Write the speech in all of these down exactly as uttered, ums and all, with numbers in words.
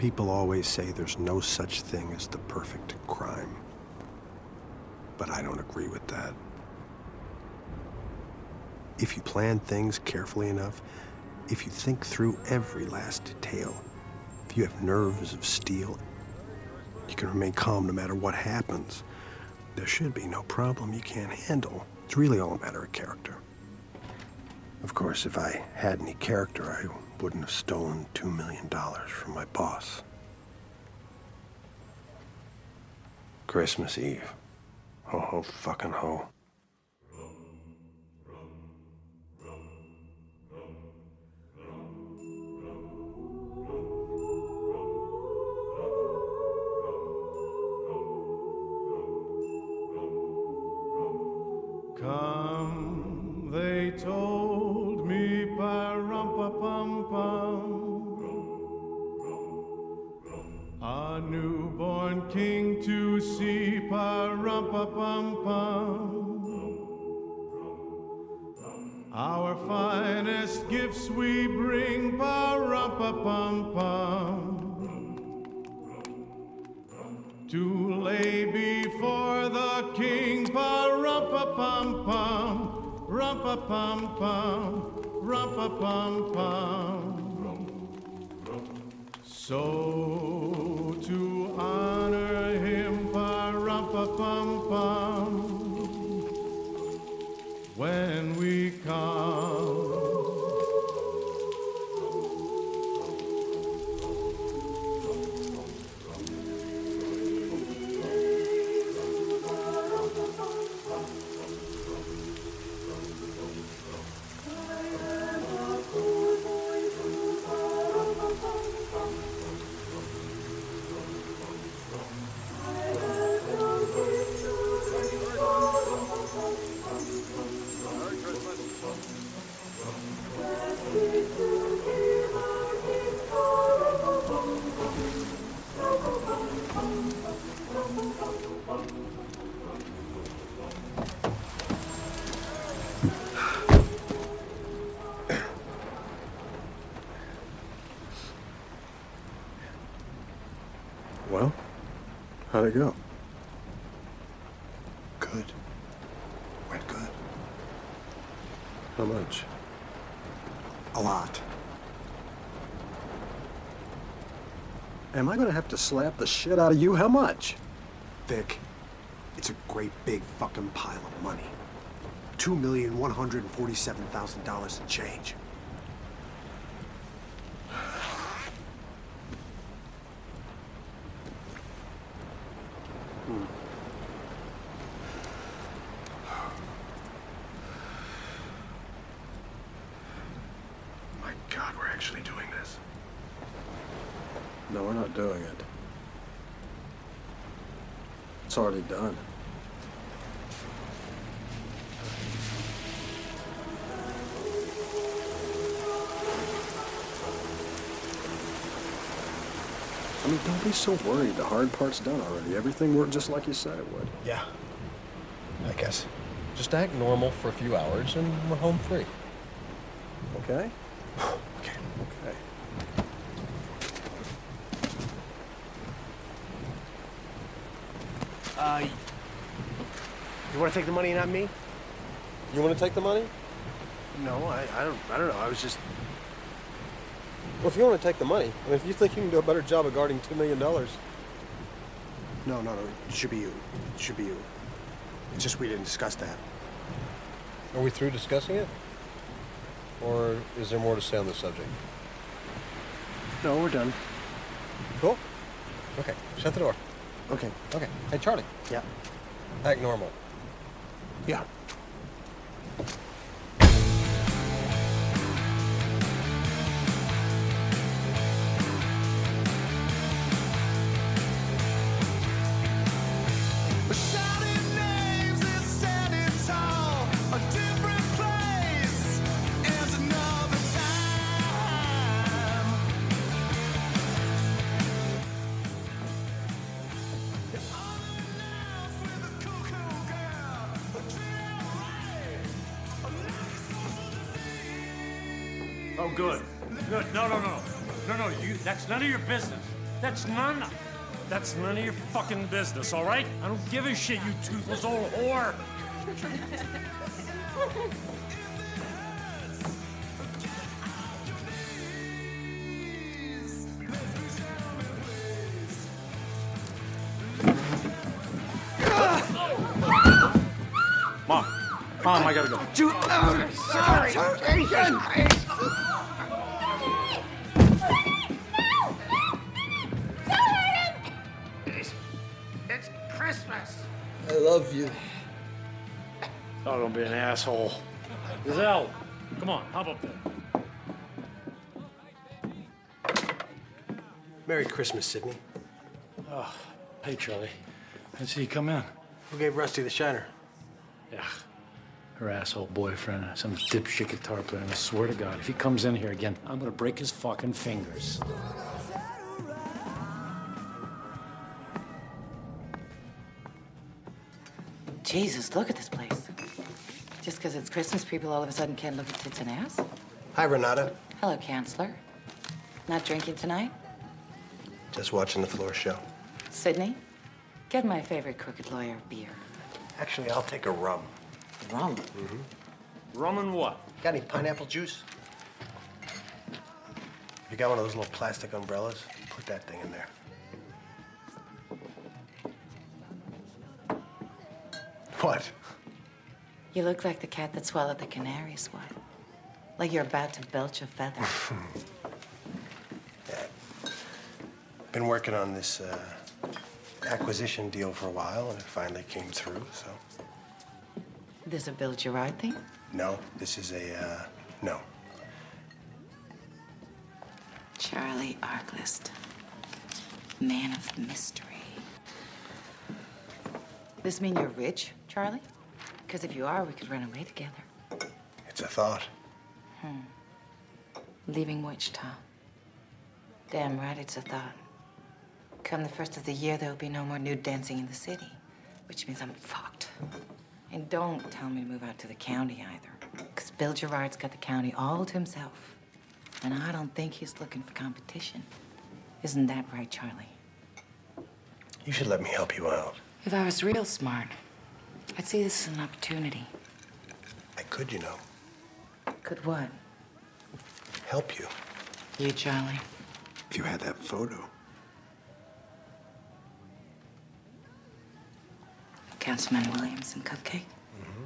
People always say there's no such thing as the perfect crime. But I don't agree with that. If you plan things carefully enough, if you think through every last detail, if you have nerves of steel, you can remain calm no matter what happens. There should be no problem you can't handle. It's really all a matter of character. Of course, if I had any character, I wouldn't have stolen two million dollars from my boss. Christmas Eve. Ho ho fucking ho. Come, they told me, pa-rum-pa-pum-pum, a newborn king to see, pa-rum-pa-pum-pum. Our finest gifts we bring, pa-rum-pa-pum-pum, to lay before the king, pa-rum-pa-pum-pum, rum-pa-pum-pum, rum-pa-pum-pum. So to honor him, pa-rum-pa-pum-pum, when we come, Well, how'd it go? Good. Went good. How much? A lot. Am I gonna have to slap the shit out of you? How much? Vic, it's a great big fucking pile of money. Two million one hundred and forty-seven thousand dollars and change. Hmm. My God, we're actually doing this. No, we're not doing it. It's already done. I mean, don't be so worried. The hard part's done already. Everything worked just like you said it would. Yeah, I guess. Just act normal for a few hours and we're home free. Okay? Okay. Okay. Uh, you want to take the money and not me? You want to take the money? No, I, I don't. I don't know. I was just. Well, if you want to take the money, I mean, if you think you can do a better job of guarding two million dollars. No, no, no. It should be you. It should be you. It's just we didn't discuss that. Are we through discussing it? Or is there more to say on the subject? No, we're done. Cool. Okay, shut the door. Okay. Okay. Hey, Charlie. Yeah. Act normal. Yeah. Oh, good. Good. No, no, no. No, no, you, that's none of your business. That's none. That's none of your fucking business, all right? I don't give a shit, you toothless old whore. Mom, Mom, I gotta go. Dude, oh, sorry. Sorry. Again. It's Christmas. I love you. Oh, don't be an asshole. Giselle, come on, hop up there. Merry Christmas, Sidney. Oh, hey, Charlie. I see you come in. Who gave Rusty the shiner? Yeah, her asshole boyfriend, some dipshit guitar player, and I swear to God, if he comes in here again, I'm gonna break his fucking fingers. Jesus, look at this place. Just because it's Christmas, people all of a sudden can't look at tits and ass? Hi, Renata. Hello, Counselor. Not drinking tonight? Just watching the floor show. Sydney, get my favorite crooked lawyer beer. Actually, I'll take a rum. Rum? Rum and what? Got any pineapple juice? You got one of those little plastic umbrellas? Put that thing in there. What? You look like the cat that swallowed the canary, Swat. Like you're about to belch a feather. Yeah. Been working on this uh, acquisition deal for a while, and it finally came through, so. This a Bill Gerard thing? No, this is a, uh, no. Charlie Arglist, man of mystery. This mean you're rich, Charlie? Because if you are, we could run away together. It's a thought. Hmm. Leaving Wichita. Damn right it's a thought. Come the first of the year, there'll be no more nude dancing in the city, which means I'm fucked. And don't tell me to move out to the county either, because Bill Gerard's got the county all to himself. And I don't think he's looking for competition. Isn't that right, Charlie? You should let me help you out. If I was real smart, I'd see this as an opportunity. I could, you know. Could what? Help you. You, Charlie. If you had that photo. Councilman Williams and Cupcake? Mm-hmm.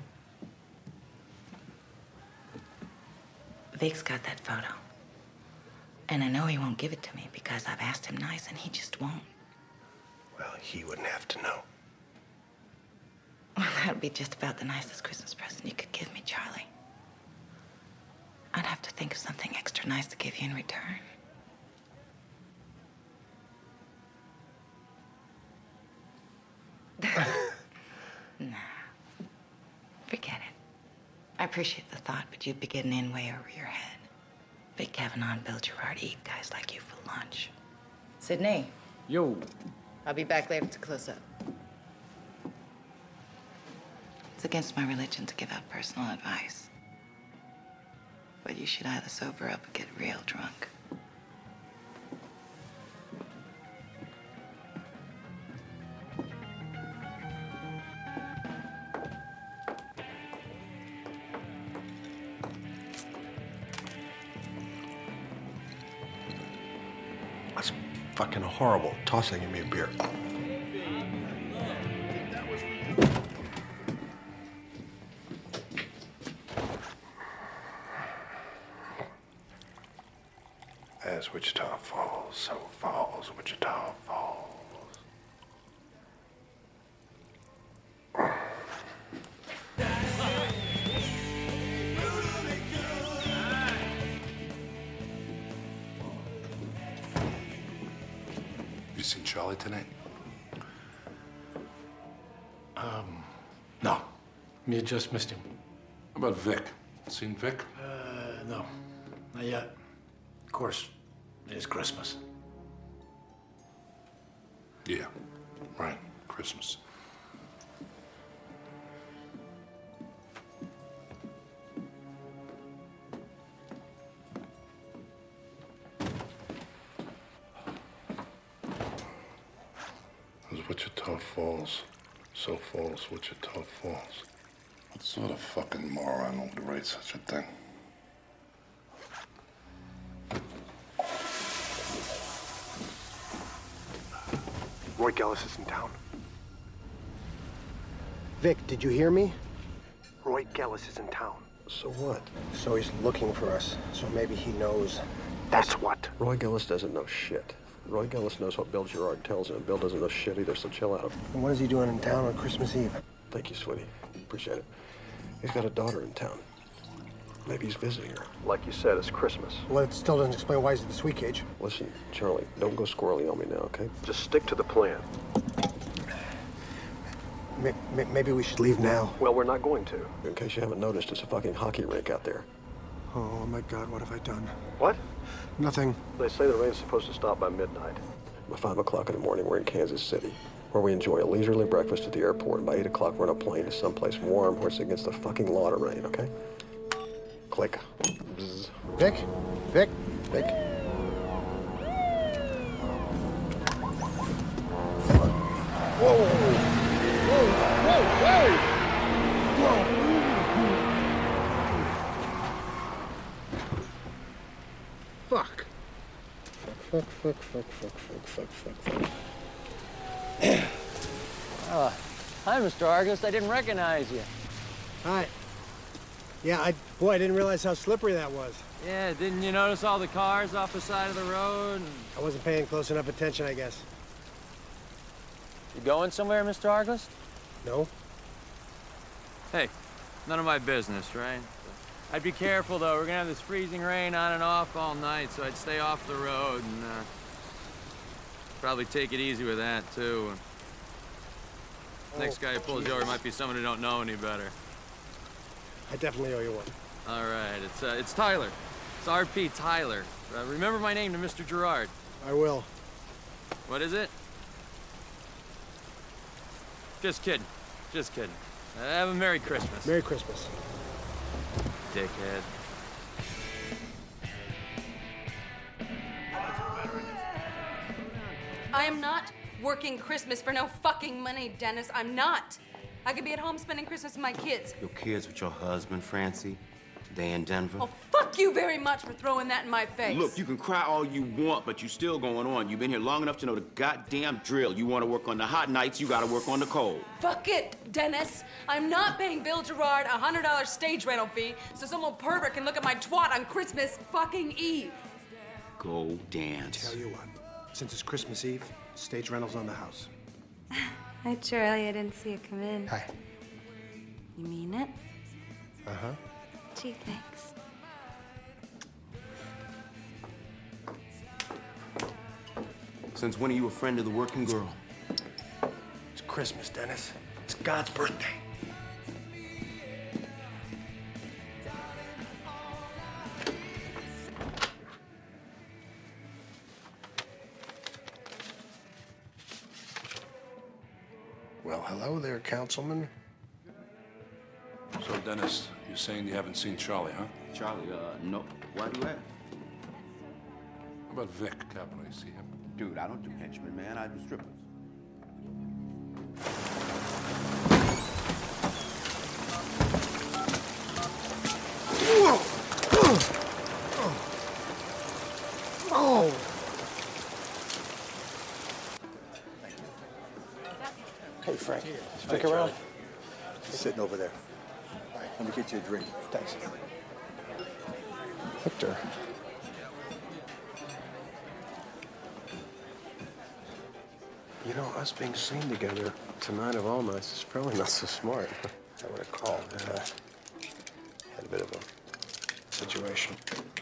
Vic's got that photo. And I know he won't give it to me because I've asked him nice and he just won't. Well, he wouldn't have to know. Well, that'd be just about the nicest Christmas present you could give me, Charlie. I'd have to think of something extra nice to give you in return. Nah. Forget it. I appreciate the thought, but you'd be getting in way over your head. Big Kavanaugh and Bill Gerard eat guys like you for lunch. Sydney. Yo. I'll be back later to close up. It's against my religion to give out personal advice. But you should either sober up or get real drunk. That's fucking horrible. Tossing me a beer. As Wichita falls, so falls Wichita Falls. You seen Charlie tonight? Um, no. You just missed him. How about Vic? Seen Vic? Uh, no. Not yet. Of course, it is Christmas. Yeah, right. Christmas. Wichita Falls. So Falls, Wichita Falls. What sort of fucking moron would write such a thing? Roy Gellis is in town. Vic, did you hear me? Roy Gellis is in town. So what? So he's looking for us. So maybe he knows. That's what. Roy Gellis doesn't know shit. Roy Gellis knows what Bill Gerard tells him. Bill doesn't know shit either, so chill out. And what is he doing in town on Christmas Eve? Thank you, sweetie. Appreciate it. He's got a daughter in town. Maybe he's visiting her. Like you said, it's Christmas. Well, it still doesn't explain why he's at the Sweet Cage. Listen, Charlie, don't go squirrely on me now, okay? Just stick to the plan. Maybe we should leave now. Well, we're not going to. In case you haven't noticed, it's a fucking hockey rink out there. Oh, my God, what have I done? What? Nothing. They say the rain's supposed to stop by midnight. By five o'clock in the morning, we're in Kansas City, where we enjoy a leisurely breakfast at the airport. And by eight o'clock, we're on a plane to someplace warm where it's against the fucking law to rain, okay? Click. Bzz. Vic? Vic? Vic? Whoa! Whoa! Whoa! Whoa! Whoa! Fuck. Fuck, fuck, fuck, fuck, fuck, fuck, fuck, fuck. Uh, hi, Mister Argus. I didn't recognize you. Hi. Yeah, I, boy, I didn't realize how slippery that was. Yeah, didn't you notice all the cars off the side of the road? And... I wasn't paying close enough attention, I guess. You going somewhere, Mister Argus? No? Hey, none of my business, right? I'd be careful, though. We're gonna have this freezing rain on and off all night, so I'd stay off the road and, uh, probably take it easy with that, too. Oh, next guy who pulls you over might be someone who don't know any better. I definitely owe you one. All right, it's, uh, it's Tyler. It's R P Tyler. Uh, remember my name to Mister Gerard. I will. What is it? Just kidding. Just kidding. Uh, have a Merry Christmas. Merry Christmas. Dickhead. I am not working Christmas for no fucking money, Dennis. I'm not. I could be at home spending Christmas with my kids. Your kids with your husband, Francie? They in Denver? Oh, fuck you very much for throwing that in my face. Look, you can cry all you want, but you still going on. You've been here long enough to know the goddamn drill. You want to work on the hot nights, you got to work on the cold. Fuck it, Dennis. I'm not paying Bill Gerard a one hundred dollar stage rental fee so some old pervert can look at my twat on Christmas fucking Eve. Go dance. Tell you what, since it's Christmas Eve, stage rental's on the house. Hi, Charlie. I didn't see you come in. Hi. You mean it? Uh-huh. Gee, thanks. Since when are you a friend of the working girl? It's Christmas, Dennis. It's God's birthday. Well, hello there, Councilman. So, Dennis, you're saying you haven't seen Charlie, huh? Charlie, uh, no. Why do you ask? How about Vic Capra? You see him? Dude, I don't do henchmen, man. I do strippers. Whoa! Oh! Hey, Frank. Stick Hi, around. Charlie. He's sitting over there. All right, let me get you a drink. Thanks. Victor. You know, us being seen together tonight of all nights is probably not so smart. I would have called, but uh, had a bit of a situation.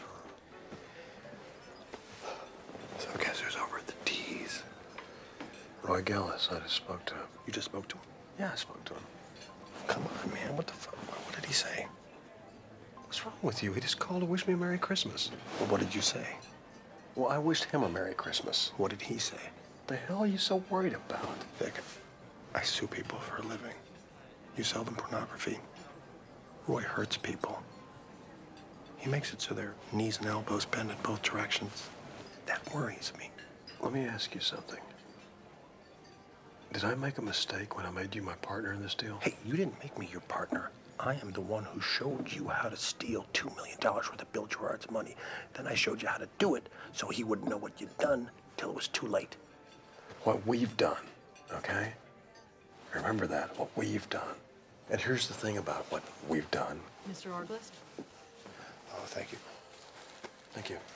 So guess who's over at the T's? Roy Gellis. I just spoke to him. You just spoke to him? Yeah, I spoke to him. Come on, man. What the fuck? What did he say? What's wrong with you? He just called to wish me a Merry Christmas. Well, what did you say? Well, I wished him a Merry Christmas. What did he say? The hell are you so worried about? Vic, I sue people for a living. You sell them pornography. Roy hurts people. He makes it so their knees and elbows bend in both directions. That worries me. Let me ask you something. Did I make a mistake when I made you my partner in this deal? Hey, you didn't make me your partner. I am the one who showed you how to steal two million dollars worth of Bill Gerard's money. Then I showed you how to do it so he wouldn't know what you'd done till it was too late. What we've done, okay? Remember that, what we've done. And here's the thing about what we've done. Mister Arglist? Oh, thank you. Thank you.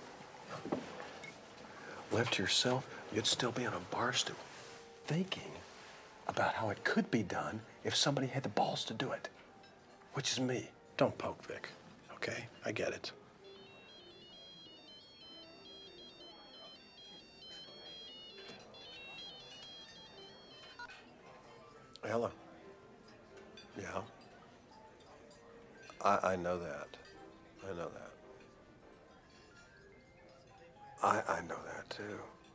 Left to yourself, you'd still be on a bar stool, thinking about how it could be done if somebody had the balls to do it, which is me. Don't poke, Vic, okay? I get it. Hello. Yeah. I, I know that. I know that. I, I know that, too.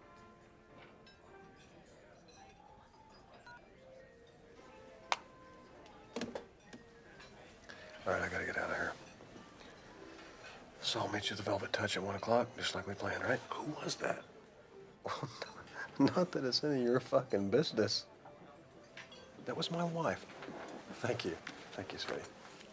All right, I gotta get out of here. So I'll meet you at the Velvet Touch at one o'clock, just like we planned, right? Who was that? Not that it's any of your fucking business. That was my wife. Thank you. Thank you, sweetie.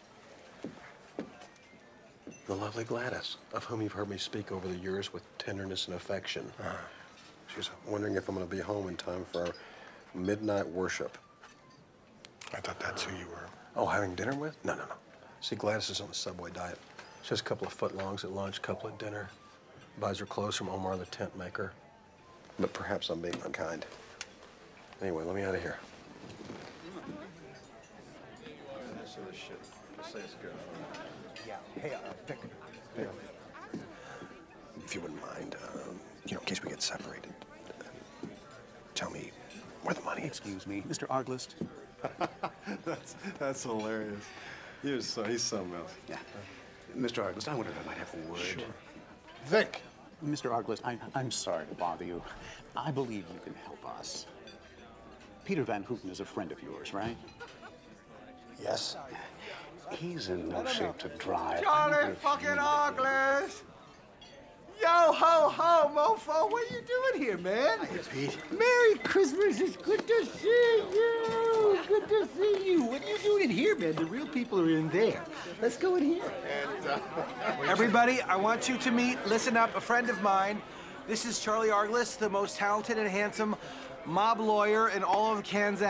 The lovely Gladys, of whom you've heard me speak over the years with tenderness and affection. Uh, she's wondering if I'm going to be home in time for our midnight worship. I thought that's who you were. Oh, having dinner with? No, no, no. See, Gladys is on the Subway diet. She has a couple of footlongs at lunch, a couple at dinner. Buys her clothes from Omar the tent maker. But perhaps I'm being unkind. Anyway, let me out of here. Yeah. Hey, uh, Vic. Hey. If you wouldn't mind, um, you know, in case we get separated, uh, tell me where the money is. Excuse me, Mister Arglist. that's that's hilarious. You're so he's something else. Yeah. Mister Arglist, I wondered if I might have a word. Sure. Vic. Mister Arglist, I, I'm sorry to bother you. I believe you can help us. Peter Van Houten is a friend of yours, right? Yes. He's in no shape to drive. Charlie fucking Arglist! Yo, ho, ho, mofo, what are you doing here, man? Hey, Pete. Merry Christmas, it's good to see you. Good to see you. What are you doing in here, man? The real people are in there. Let's go in here. And, uh, everybody, I want you to meet, listen up, a friend of mine. This is Charlie Arglist, the most talented and handsome mob lawyer in all of Kansas.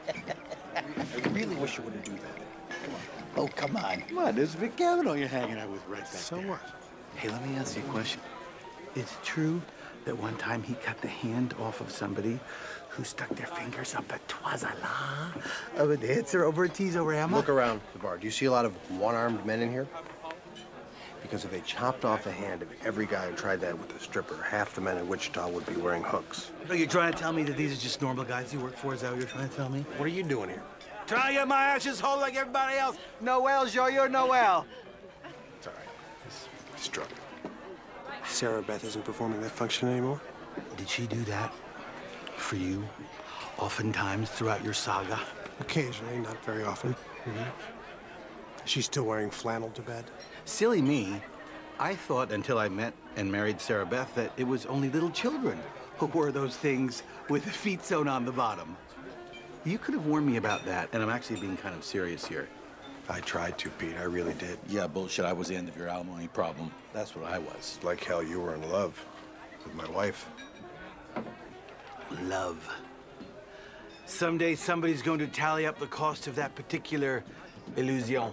I really wish you wouldn't do that. Come on. Oh, come on. Come on, there's Vic Cavanaugh you're hanging out with right back So there. what? Hey, let me ask you a question. It's true that one time he cut the hand off of somebody who stuck their fingers up a toisala of a dancer over a teasorama? Look around the bar. Do you see a lot of one-armed men in here? Because if they chopped off the hand of every guy who tried that with a stripper, half the men in Wichita would be wearing hooks. So you're trying to tell me that these are just normal guys you work for? Is that what you're trying to tell me? What are you doing here? Trying to get my ashes whole like everybody else. Noel, Joyeux, Noel. It's all right. He's, he's drunk. Sarah Beth isn't performing that function anymore? Did she do that for you oftentimes throughout your saga? Occasionally, not very often. Mm-hmm. She's still wearing flannel to bed? Silly me. I thought until I met and married Sarah Beth that it was only little children who wore those things with the feet sewn on the bottom. You could have warned me about that, and I'm actually being kind of serious here. I tried to, Pete. I really did. Yeah, bullshit. I was the end of your alimony problem. That's what I was. Like how you were in love with my wife. Love. Someday somebody's going to tally up the cost of that particular illusion.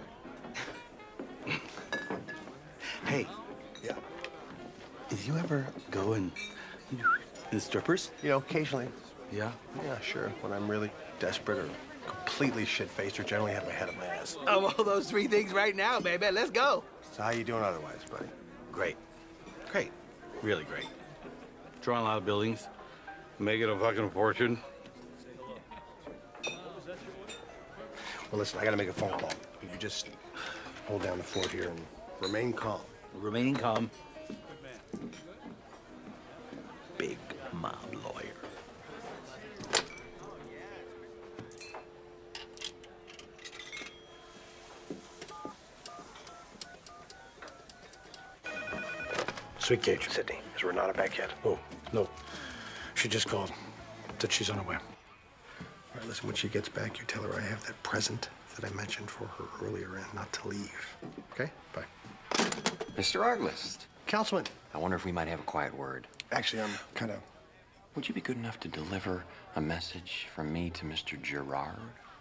Hey. Yeah. Did you ever go and the strippers? You know, occasionally. Yeah? Yeah, sure. When I'm really desperate or completely shit-faced or generally have my head up my ass. Oh, well, those three things right now, baby. Let's go. So how you doing otherwise, buddy? Great. Great. Really great. Drawing a lot of buildings. Making a fucking fortune. Well, listen, I gotta make a phone call. You just hold down the fort here and remain calm. Remaining calm. Big mob lawyer. Sweet Cage. Sydney, is Renata back yet? Oh, no. She just called. Said she's on her way. All right, listen, when she gets back, you tell her I have that present that I mentioned for her earlier and not to leave. Okay? Bye. Mister Arglist. Councilman. I wonder if we might have a quiet word. Actually, I'm kind of... Would you be good enough to deliver a message from me to Mister Gerard?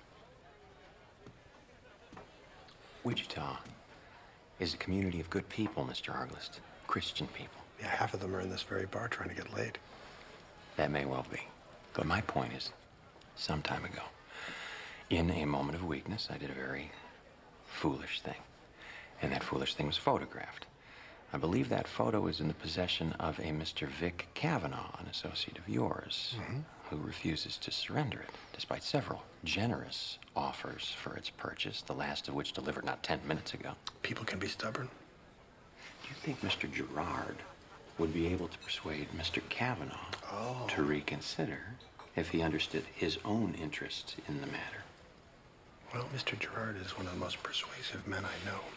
Wichita is a community of good people, Mister Arglist. Christian people. Yeah, half of them are in this very bar trying to get laid. That may well be. But my point is, some time ago, in a moment of weakness, I did a very foolish thing. And that foolish thing was photographed. I believe that photo is in the possession of a Mister Vic Kavanaugh, an associate of yours, mm-hmm. who refuses to surrender it, despite several generous offers for its purchase, the last of which delivered not ten minutes ago. People can be stubborn. Do you think Mister Gerard would be able to persuade Mister Kavanaugh oh. to reconsider if he understood his own interests in the matter? Well, Mister Gerard is one of the most persuasive men I know.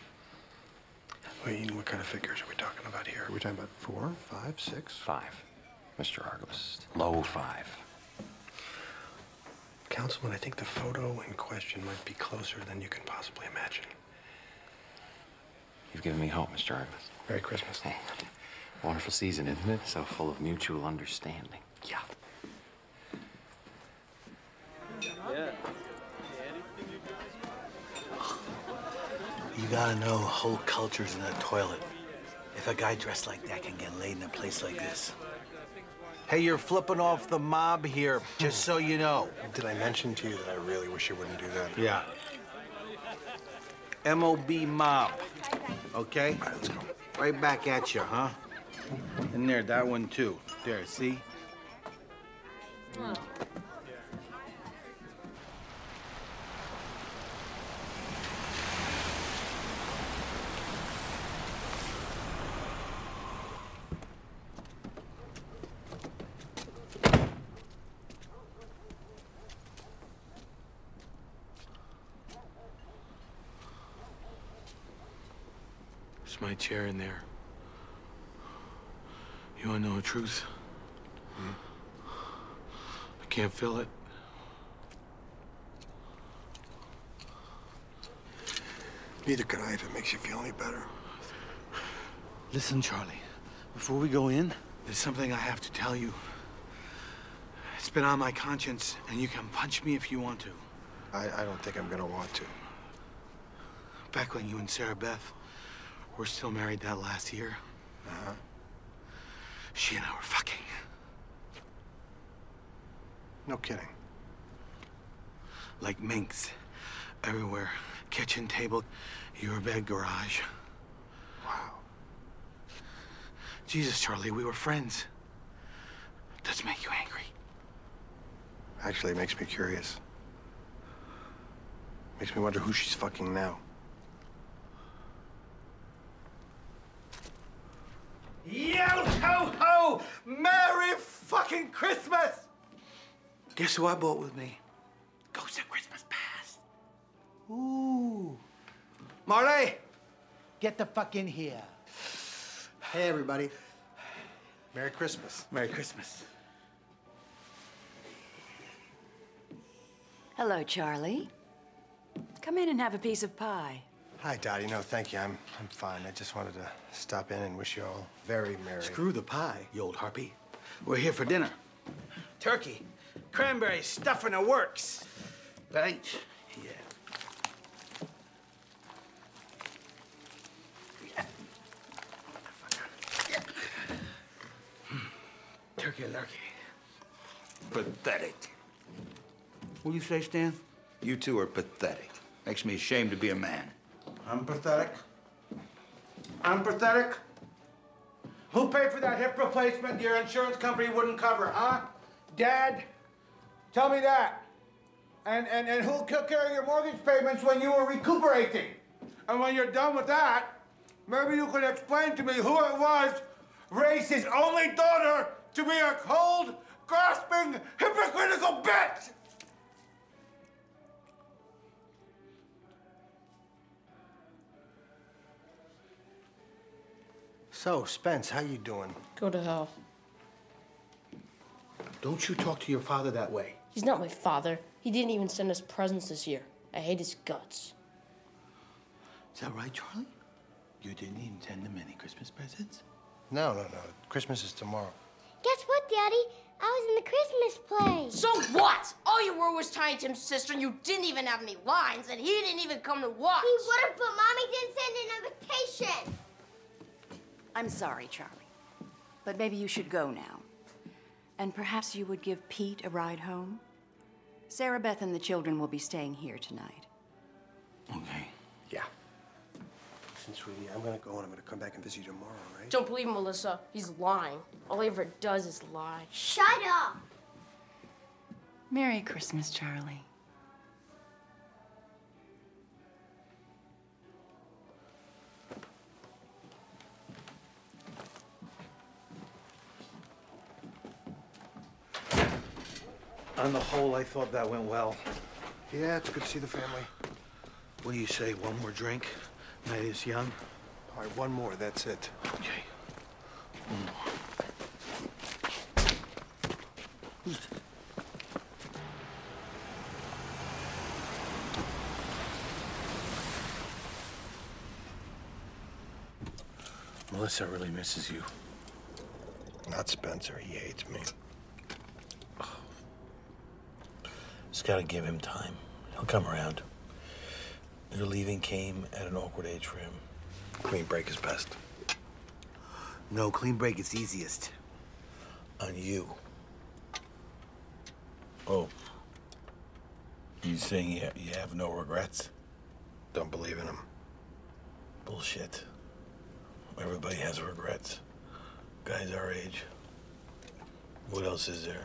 I mean, what kind of figures are we talking about here? Are we talking about four, five, six? Five, Mister Arglist. Low five. Councilman, I think the photo in question might be closer than you can possibly imagine. You've given me hope, Mister Arglist. Merry Christmas. Hey, wonderful season, isn't it? So full of mutual understanding. Yeah. Yeah. You gotta know whole culture's in that toilet. If a guy dressed like that can get laid in a place like this. Hey, you're flipping off the mob here, just so you know. Did I mention to you that I really wish you wouldn't do that? Yeah. M O B mob, okay? All right, let's go. Right back at you, huh? And there, that one too. There, see? Oh. There's my chair in there. You wanna know the truth? Hmm? I can't feel it. Neither could I if it makes you feel any better. Listen, Charlie, before we go in, there's something I have to tell you. It's been on my conscience, and you can punch me if you want to. I, I don't think I'm gonna want to. Back when you and Sarah Beth were still married that last year, uh-huh. she and I were fucking. No kidding. Like minks, everywhere. Kitchen table, your bed, garage. Wow. Jesus, Charlie, we were friends. Does it make you angry? Actually, it makes me curious. Makes me wonder who she's fucking now. Yo ho ho! Merry fucking Christmas! Guess who I brought with me? Ghost of Christmas Past. Ooh. Marley, get the fuck in here. Hey, everybody. Merry Christmas. Merry Christmas. Hello, Charlie. Come in and have a piece of pie. Hi, Dottie. No, thank you. I'm I'm fine. I just wanted to stop in and wish you all very merry. Screw the pie, you old harpy. We're here for dinner. Turkey, cranberry stuffing the works. Right? Yeah. Yeah. Turkey lurkey. Pathetic. What do you say, Stan? You two are pathetic. Makes me ashamed to be a man. I'm pathetic. I'm pathetic. Who paid for that hip replacement your insurance company wouldn't cover, huh? Dad? Tell me that. And, and, and who took care of your mortgage payments when you were recuperating? And when you're done with that, maybe you could explain to me who it was raised his only daughter to be a cold, grasping, hypocritical bitch! So, Spence, how you doing? Go to hell. Don't you talk to your father that way. He's not my father. He didn't even send us presents this year. I hate his guts. Is that right, Charlie? You didn't even send them any Christmas presents? No, no, no. Christmas is tomorrow. Guess what, Daddy? I was in the Christmas play. So what? All you were was Tiny Tim's sister, and you didn't even have any lines, and he didn't even come to watch. He would have, but Mommy didn't send an invitation. I'm sorry, Charlie. But maybe you should go now. And perhaps you would give Pete a ride home? Sarah Beth and the children will be staying here tonight. Okay. Yeah. Listen, sweetie, I'm gonna go and I'm gonna come back and visit you tomorrow, right? Don't believe him, Melissa. He's lying. All he ever does is lie. Shut up. Merry Christmas, Charlie. On the whole, I thought that went well. Yeah, it's good to see the family. What do you say, one more drink? Night is young. All right, one more, that's it. Okay. One more. Who's it? Melissa really misses you. Not Spencer, he hates me. Just gotta give him time. He'll come around. Your leaving came at an awkward age for him. Clean break is best. No, clean break is easiest. On you. Oh. You saying you, you have no regrets? Don't believe in him. Bullshit. Everybody has regrets. Guys our age. What else is there?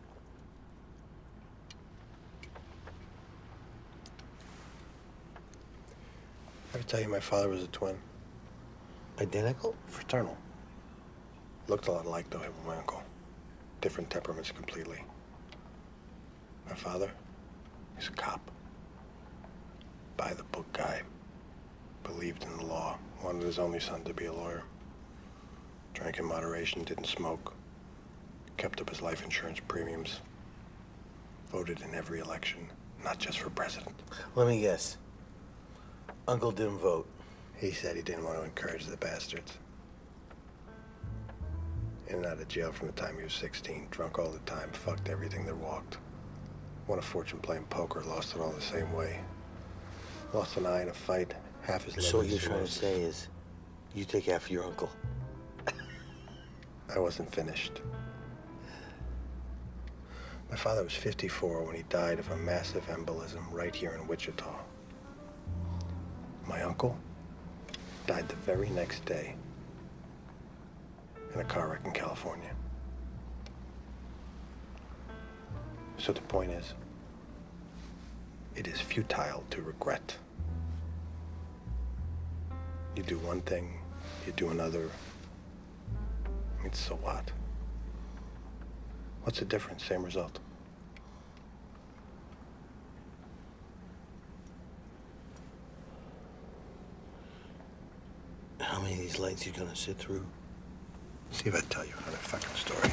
Ever tell you my father was a twin? Identical? Fraternal. Looked a lot alike, though, him and my uncle. Different temperaments completely. My father, he's a cop. By-the-book guy. Believed in the law. Wanted his only son to be a lawyer. Drank in moderation, didn't smoke. Kept up his life insurance premiums. Voted in every election, not just for president. Let me guess. Uncle didn't vote. He said he didn't want to encourage the bastards. In and out of jail from the time he was sixteen, drunk all the time, fucked everything that walked. Won a fortune playing poker, lost it all the same way. Lost an eye in a fight, half his liver. So what you're trying to say is, you take after your uncle. I wasn't finished. My father was fifty-four when he died of a massive embolism right here in Wichita. My uncle died the very next day in a car wreck in California. So the point is, it is futile to regret. You do one thing, you do another. I mean, so what? What's the difference? Same result. How many of these lights you gonna sit through? See if I tell you another fucking story.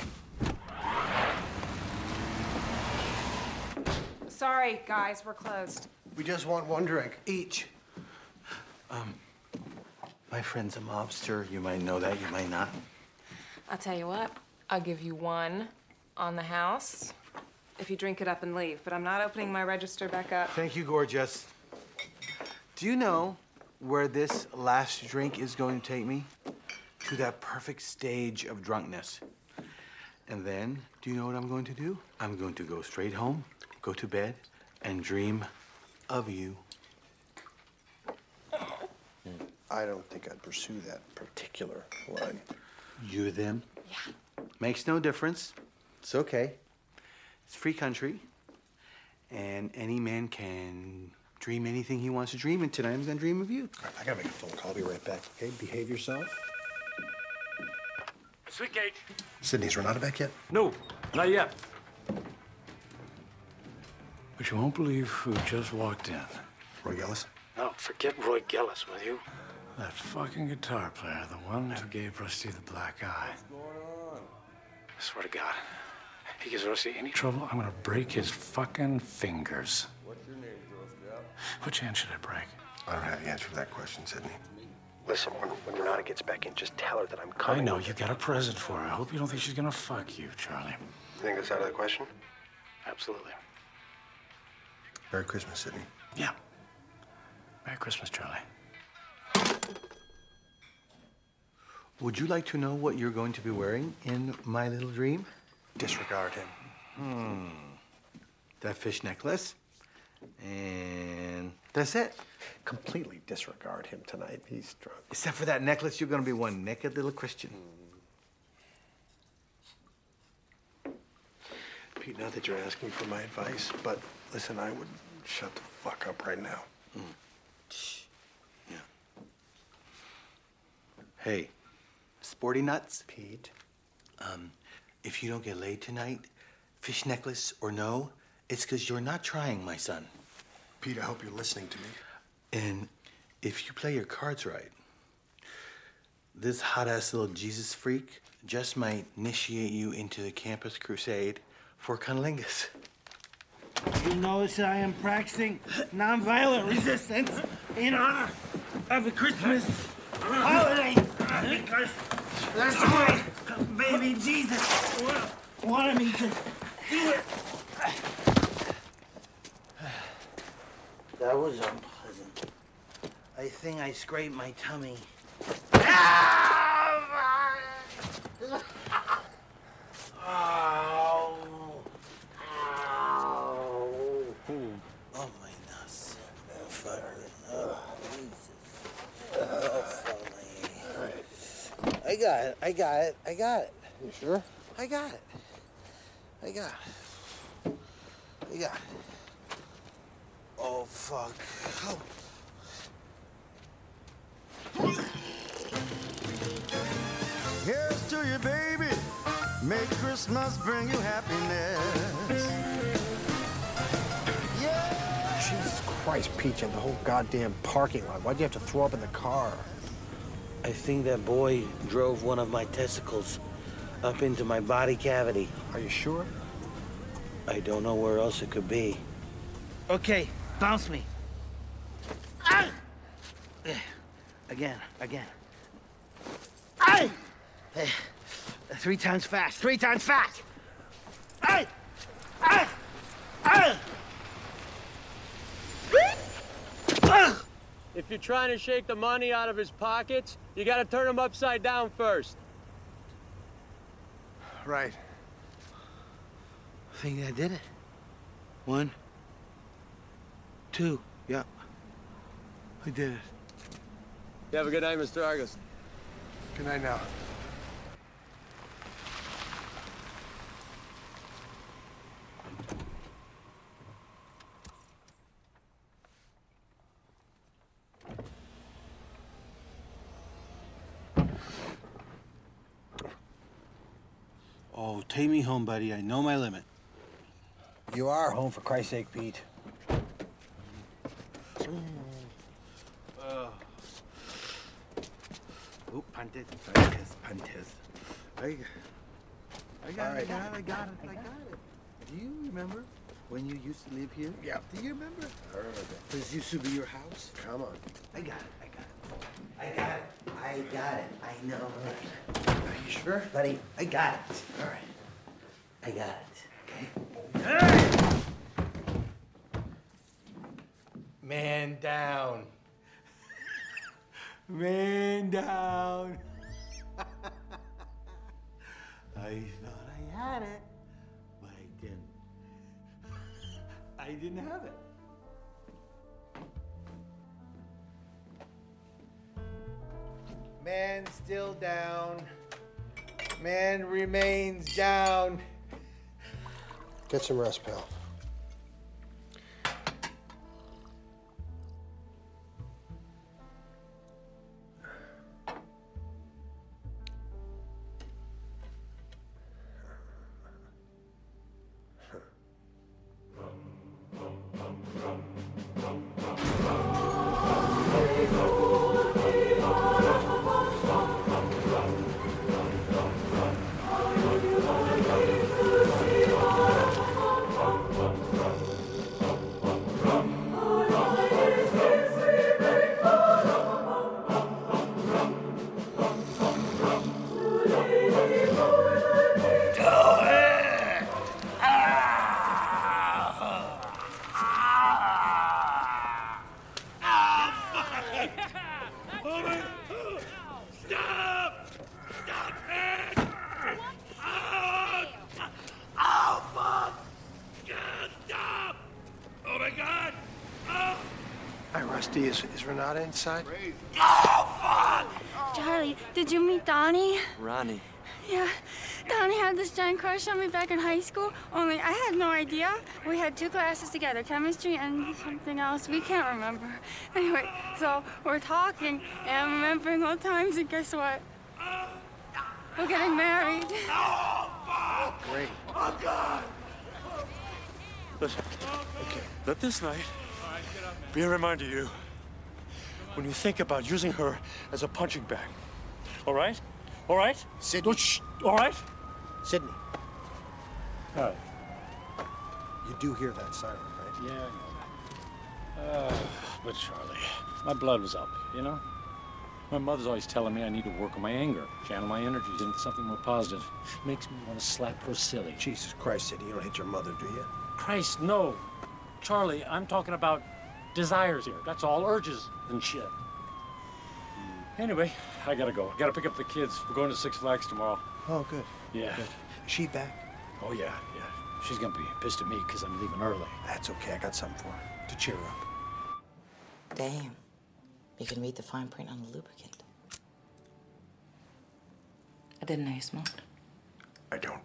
Sorry, guys, we're closed. We just want one drink. Each. Um, my friend's a mobster. You might know that, you might not. I'll tell you what, I'll give you one on the house if you drink it up and leave, but I'm not opening my register back up. Thank you, gorgeous. Do you know where this last drink is going to take me? To that perfect stage of drunkenness. And then, do you know what I'm going to do? I'm going to go straight home, go to bed, and dream of you. I don't think I'd pursue that particular line. You, them? Yeah. Makes no difference. It's okay. It's free country. And any man can dream anything he wants to dream, and tonight I'm gonna dream of you. All right, I gotta make a phone call. I'll be right back, okay? Behave yourself. Sweet Gate. Sydney's Renata back yet? No, not yet. But you won't believe who just walked in. Roy Gellis? No, forget Roy Gellis, will you? That fucking guitar player, the one who gave Rusty the black eye. What's going on? I swear to God, If he gives Rossi any trouble, I'm gonna break his fucking fingers. What's your name, Girl Scout? Which hand should I break? I don't have the answer to that question, Sidney. Listen, when, when Renata gets back in, just tell her that I'm coming. I know, you got a present for her. I hope you don't think she's gonna fuck you, Charlie. You think that's out of the question? Absolutely. Merry Christmas, Sidney. Yeah. Merry Christmas, Charlie. Would you like to know what you're going to be wearing in My Little Dream? Disregard him. Hmm. That fish necklace. And that's it. Completely disregard him tonight. He's drunk. Except for that necklace, you're gonna be one naked little Christian. Pete, not that you're asking for my advice, but listen, I would shut the fuck up right now. Mm. Shh. Yeah. Hey, sporty nuts. Pete. Um, if you don't get laid tonight, fish necklace or no, it's because you're not trying, my son. Pete, I hope you're listening to me. And if you play your cards right, this hot-ass little Jesus freak just might initiate you into the campus crusade for cunnilingus. You notice I am practicing nonviolent resistance in honor of the Christmas holiday because that's why baby Jesus wanted me to do it. That was unpleasant. I think I scraped my tummy. Ow. Ow. Oh, my nuts. Oh, fuck. Oh, Jesus. Oh, fuck me. I got it. I got it. I got it. You sure? I got it. I got it. I got it. Oh, fuck. Oh. Here's to you, baby. May Christmas bring you happiness. Yeah. Jesus Christ, Pete, you have the whole goddamn parking lot. Why'd you have to throw up in the car? I think that boy drove one of my testicles up into my body cavity. Are you sure? I don't know where else it could be. Okay, bounce me. Ah! Again, again. Ah! Three times fast, three times fast. Ah! Ah! Ah! Ah! If you're trying to shake the money out of his pockets, you gotta turn him upside down first. Right. I think I did it. One, two, yeah. I did it. You have a good night, Mister Argus. Good night now. Oh, take me home, buddy. I know my limit. You are home, for Christ's sake, Pete. Oh. Oh, pantes, pantes, pantes. I, I got it, I got it, I got it, I got it. Do you remember when you used to live here? Yeah. Do you remember? I remember. This used to be your house? Come on. I got it, I got it. I got it, I got it. I know it. Are you sure? Buddy, I got it. All right. I got it, okay? Hey! Man down. Man down. I thought I had it, but I didn't. I didn't have it. Man still down. Man remains down. Get some rest, pal. Rusty, is, is Renata inside? Charlie, did you meet Donnie? Ronnie. Yeah, Donnie had this giant crush on me back in high school, only I had no idea. We had two classes together, chemistry and something else. We can't remember. Anyway, so we're talking, and I'm remembering old times, and guess what? We're getting married. Great. Oh, God! Listen, okay. Let this night be a reminder to you when you think about using her as a punching bag. All right? All right? Sidney. Don't shh. All right? Sidney. All right. You do hear that siren, right? Yeah, I know that. Uh, but Charlie, my blood was up, you know? My mother's always telling me I need to work on my anger, channel my energies into something more positive. Makes me want to slap her silly. Jesus Christ, Sidney, you don't hit your mother, do you? Christ, no. Charlie, I'm talking about desires here. That's all, urges and shit. Anyway, I gotta go. Gotta pick up the kids. We're going to Six Flags tomorrow. Oh, good. Yeah. Good. Is she back? Oh, yeah, yeah. She's gonna be pissed at me because I'm leaving early. That's okay. I got something for her to cheer her up. Damn. You can read the fine print on the lubricant. I didn't know you smoked. I don't.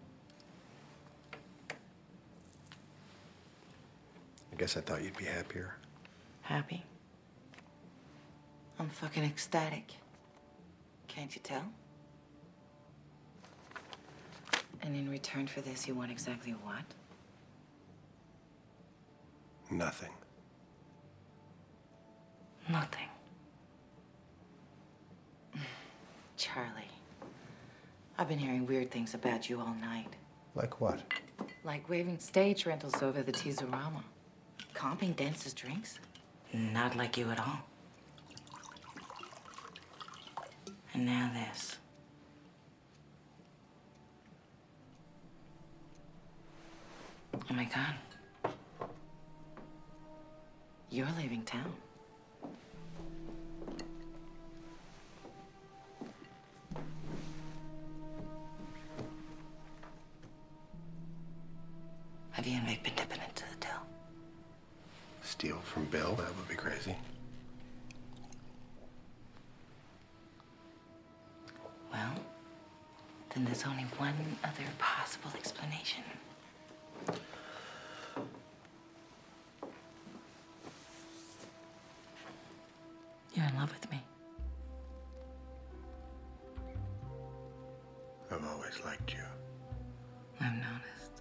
I guess I thought you'd be happier. Happy? I'm fucking ecstatic. Can't you tell? And in return for this, you want exactly what? Nothing. Nothing. Charlie, I've been hearing weird things about you all night. Like what? Like waiving stage rentals over the Teaserama. Comping dances drinks. Not like you at all. And now this. Oh my God. You're leaving town. Have you and Vic been dipping into the till? Steal from Bill? That would be crazy. Well, then there's only one other possible explanation. You're in love with me. I've always liked you. I've noticed.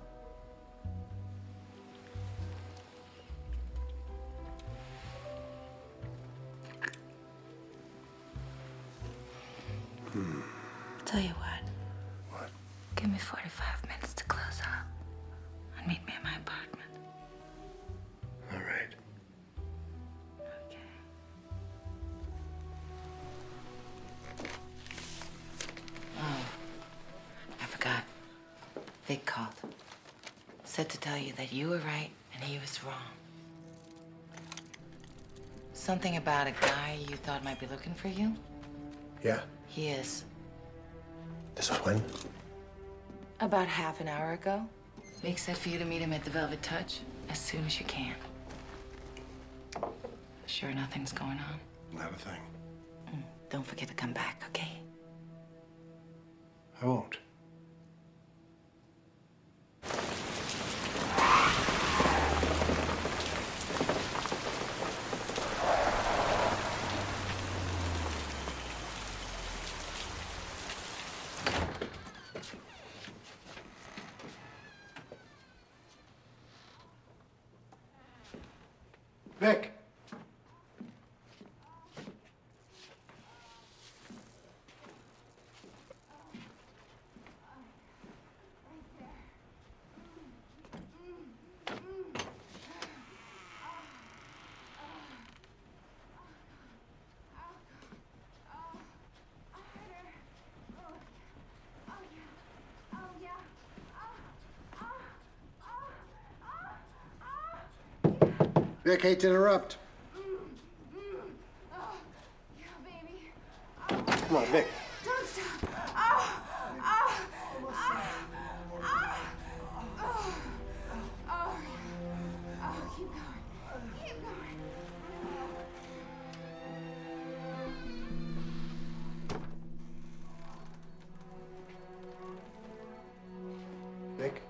Hmm. Tell you what. What? Give me forty-five minutes to close up and meet me at my apartment. All right. Oh, I forgot. Vic called. Said to tell you that you were right and he was wrong. Something about a guy you thought might be looking for you? Yeah? He is. This was when? About half an hour ago. Vic said for you to meet him at the Velvet Touch as soon as you can. Sure nothing's going on? Not a thing. Mm, don't forget to come back, okay? I won't. Vic! Vic, hate to interrupt. Come on, Vic. Don't stop. Oh, oh, oh, oh, oh, oh, oh, keep going, keep going. Vic?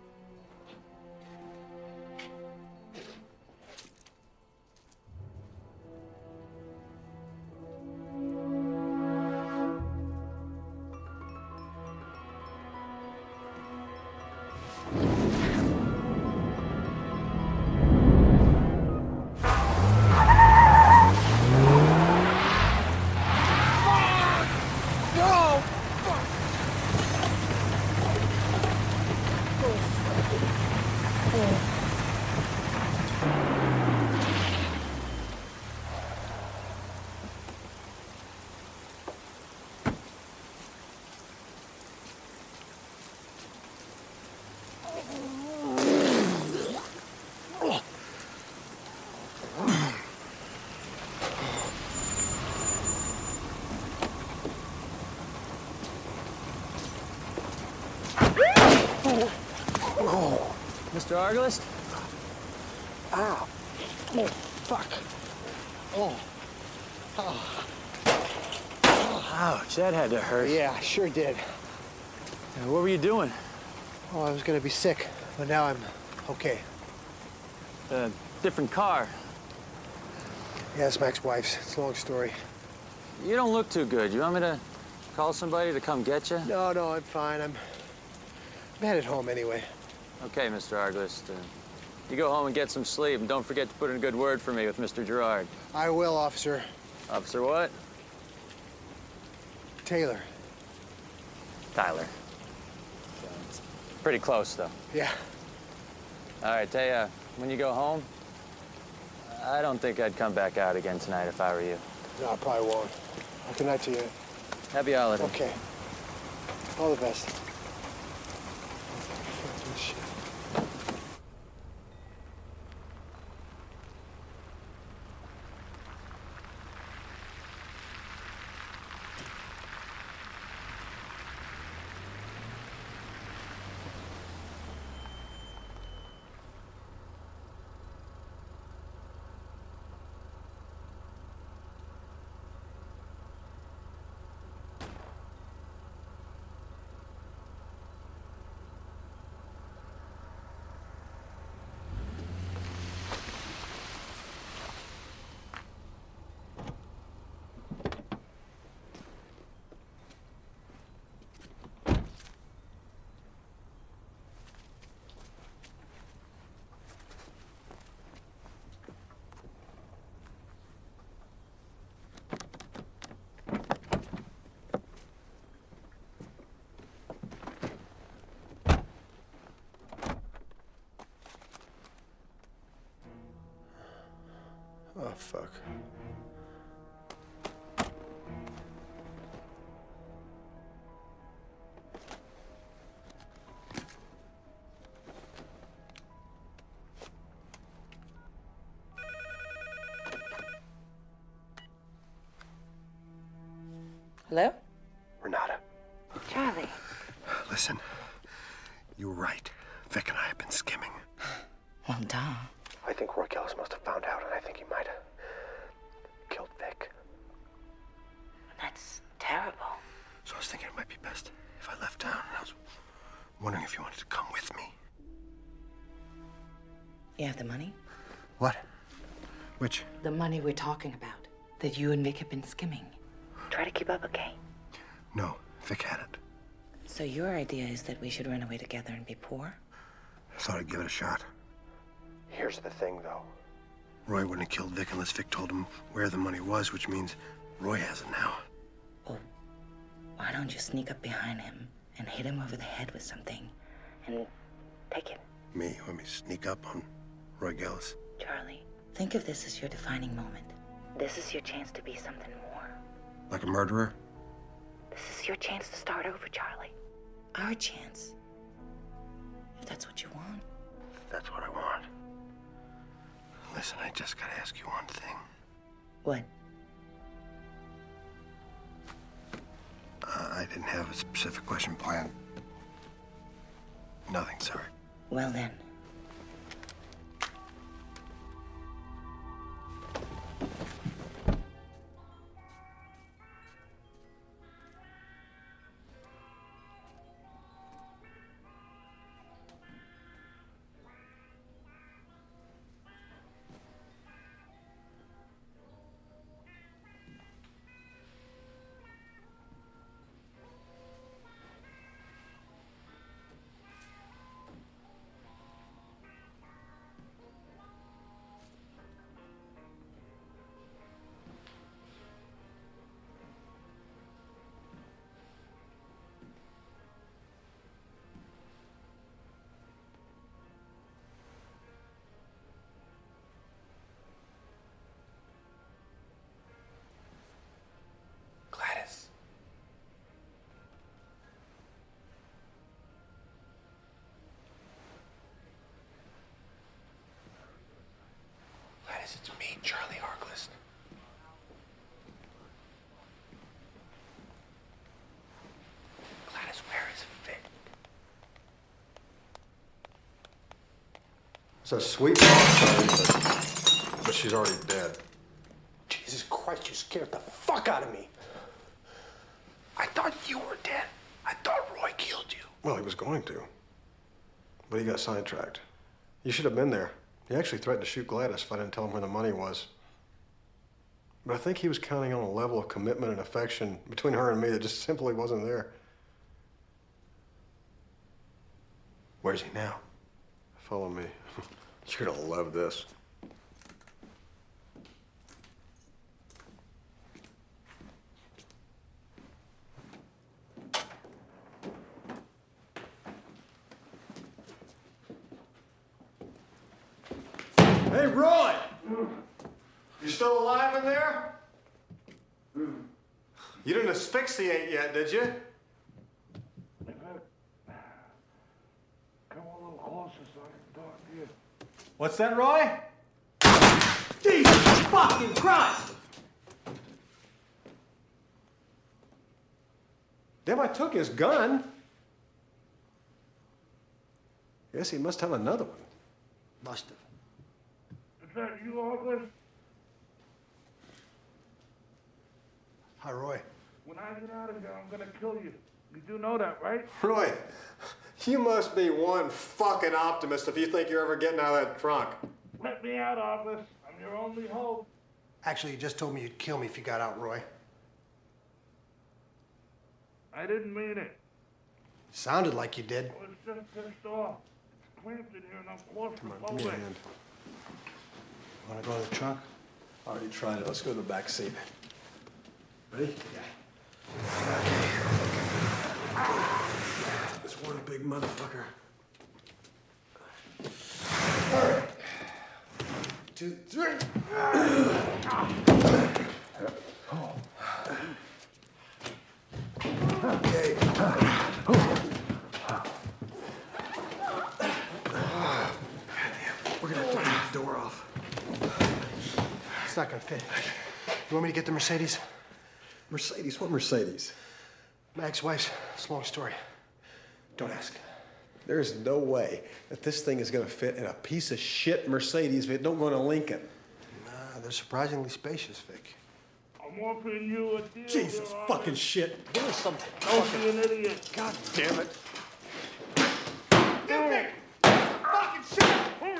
Mister Arglist? Ow. Oh, fuck. Oh. Oh. Ouch, that had to hurt. Yeah, sure did. Yeah, what were you doing? Oh, I was gonna be sick, but now I'm okay. Uh, different car. Yeah, it's Mac's wife's. It's a long story. You don't look too good. You want me to call somebody to come get you? No, no, I'm fine. I'm, I'm headed home anyway. Okay, Mister Arglist. Uh, you go home and get some sleep, and don't forget to put in a good word for me with Mister Gerard. I will, officer. Officer what? Taylor. Tyler. Pretty close, though. Yeah. All right, tell ya, when you go home, I don't think I'd come back out again tonight if I were you. No, I probably won't. Good night to you. Happy holiday. Okay. All the best. Shit. Oh, fuck. Hello? Renata, Charlie. listen. You were right. Vic and I have been skimming. Well, duh. I think Roy Gillis must have found out, and I think he might have killed Vic. That's terrible. So I was thinking it might be best if I left town, and I was wondering if you wanted to come with me. You have the money? What? Which? The money we're talking about, that you and Vic have been skimming. Try to keep up, okay? No, Vic had it. So your idea is that we should run away together and be poor? I thought I'd give it a shot. Here's the thing, though. Roy wouldn't have killed Vic unless Vic told him where the money was, which means Roy has it now. Well, why don't you sneak up behind him and hit him over the head with something and take it? Me? You want me to sneak up on Roy Gillis? Charlie, think of this as your defining moment. This is your chance to be something more. Like a murderer? This is your chance to start over, Charlie. Our chance. If that's what you want. That's what I want. Listen, I just gotta ask you one thing. What? Uh, I didn't have a specific question planned. Nothing, sorry. Well then. It's a sweet song, but, but she's already dead. Jesus Christ, you scared the fuck out of me. I thought you were dead. I thought Roy killed you. Well, he was going to. But he got sidetracked. You should have been there. He actually threatened to shoot Gladys if I didn't tell him where the money was. But I think he was counting on a level of commitment and affection between her and me that just simply wasn't there. Where's he now? Follow me. You're gonna love this. Hey, Roy! You still alive in there? You didn't asphyxiate yet, did you? Come a little closer so I can talk to you. What's that, Roy? Jesus fucking Christ! Damn, I took his gun. Guess he must have another one. Must have. Is that you, August? Hi, Roy. When I get out of here, I'm gonna kill you. You do know that, right? Roy, you must be one fucking optimist if you think you're ever getting out of that trunk. Let me out, August. I'm your only hope. Actually, you just told me you'd kill me if you got out, Roy. I didn't mean it. Sounded like you did. I was just pissed off. It's cramped in here and I'm claustrophobic. Come on, give me a hand. Want to go to the trunk? I already tried it. Let's go to the back seat. Ready? Yeah. This one big motherfucker. All right. Two, three. Okay. We're gonna have to take the door off. It's not gonna fit. You want me to get the Mercedes? Mercedes? What Mercedes? Mag's wife's. It's a long story. Don't ask. There is no way that this thing is gonna fit in a piece of shit Mercedes if it don't go in a Lincoln. Nah, they're surprisingly spacious, Vic. I'm offering you a deal. Jesus here, fucking shit. Give me some Don't fucking... be an idiot. God damn it. You Vic! Fucking shit!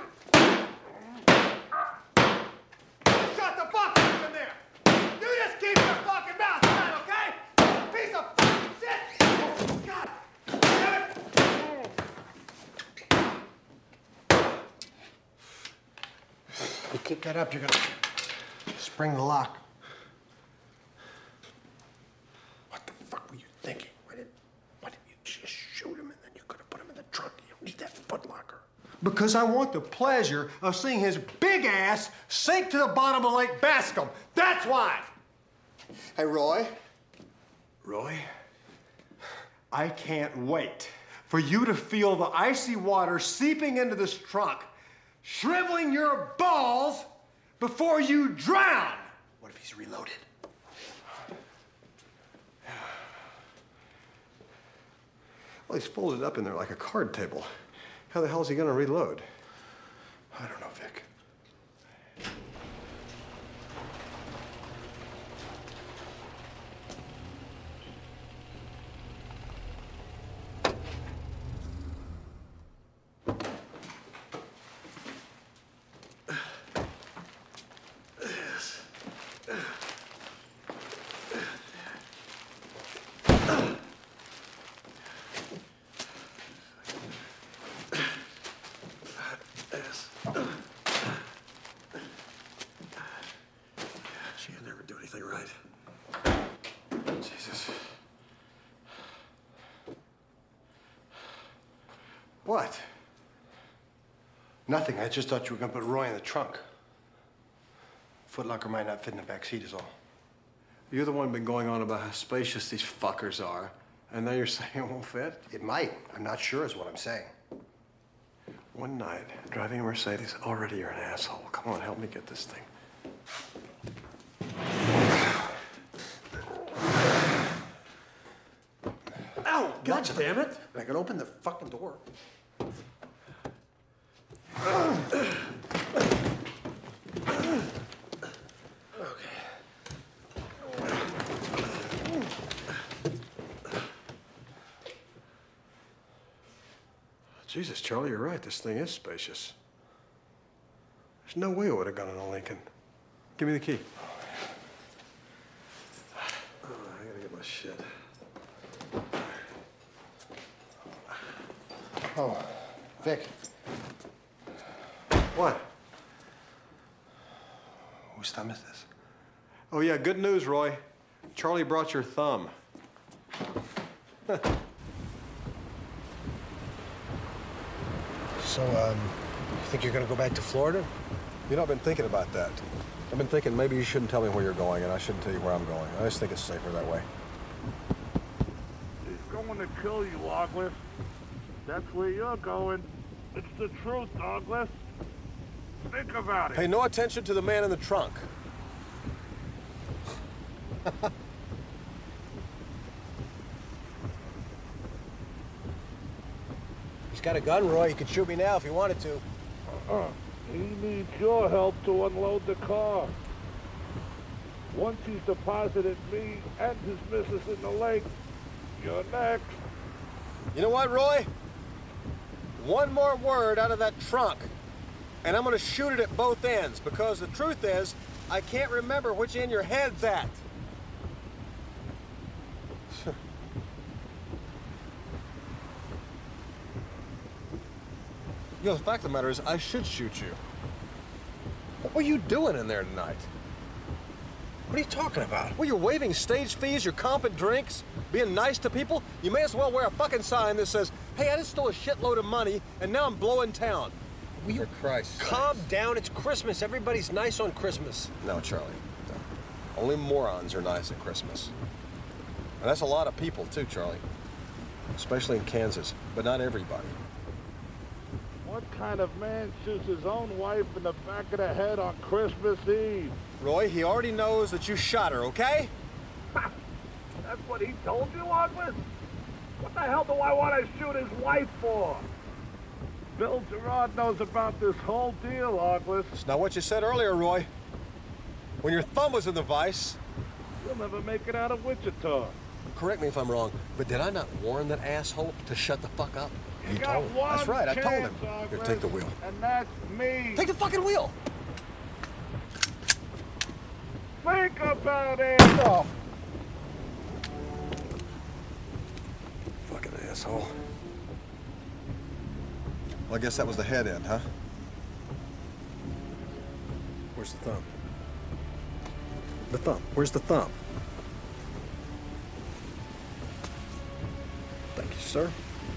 Shut the fuck up in there! You just keep your fucking mouth shut, okay? Piece of fucking shit! God damn it! You keep that up, you're gonna spring the lock. What the fuck were you thinking? Why didn't, why didn't you just shoot him and then you could have put him in the trunk? You don't need that foot locker. Because I want the pleasure of seeing his big ass sink to the bottom of Lake Bascom. That's why. Hey, Roy. Roy, I can't wait for you to feel the icy water seeping into this trunk, shriveling your balls before you drown. What if he's reloaded? Well, he's folded up in there like a card table. How the hell is he gonna reload? I don't know, Vic. She'll never do anything right. Jesus. What? Nothing. I just thought you were going to put Roy in the trunk. Footlocker might not fit in the back seat is all. You're the one been going on about how spacious these fuckers are, and now you're saying it won't fit? It might. I'm not sure is what I'm saying. One night, driving a Mercedes, already you're an asshole. Come on, help me get this thing. Ow! God damn it! I can open the fucking door. Jesus, Charlie, you're right. This thing is spacious. There's no way it would have gone in a Lincoln. Give me the key. Oh, I gotta get my shit. Oh, Vic. What? Whose thumb is this? Oh, yeah, good news, Roy. Charlie brought your thumb. So, um, you think you're gonna go back to Florida? You know, I've been thinking about that. I've been thinking maybe you shouldn't tell me where you're going, and I shouldn't tell you where I'm going. I just think it's safer that way. He's going to kill you, Douglas. That's where you're going. It's the truth, Douglas. Think about it. Pay no attention to the man in the trunk. He's got a gun, Roy. He could shoot me now if he wanted to. Uh-uh. He needs your help to unload the car. Once he's deposited me and his missus in the lake, you're next. You know what, Roy? One more word out of that trunk, and I'm gonna shoot it at both ends, because the truth is, I can't remember which end your head's at. You know, the fact of the matter is, I should shoot you. What were you doing in there tonight? What are you talking about? Well, you're waiving stage fees, you're comping drinks, being nice to people. You may as well wear a fucking sign that says, hey, I just stole a shitload of money, and now I'm blowing town. Will you, for Christ, calm down? It's Christmas. Everybody's nice on Christmas. No, Charlie. No. Only morons are nice at Christmas. And that's a lot of people, too, Charlie. Especially in Kansas, but not everybody. What kind of man shoots his own wife in the back of the head on Christmas Eve? Roy, he already knows that you shot her, okay? That's what he told you, Douglas? What the hell do I want to shoot his wife for? Bill Gerard knows about this whole deal, Douglas. It's not what you said earlier, Roy. When your thumb was in the vice... You'll never make it out of Wichita. Correct me if I'm wrong, but did I not warn that asshole to shut the fuck up? You, you got told him. one That's right, I told him. chance, Here, take the wheel. And that's me. Take the fucking wheel! Think about it! Oh. Fucking asshole. Well, I guess that was the head end, huh? Where's the thumb? The thumb. Where's the thumb? Thank you, sir.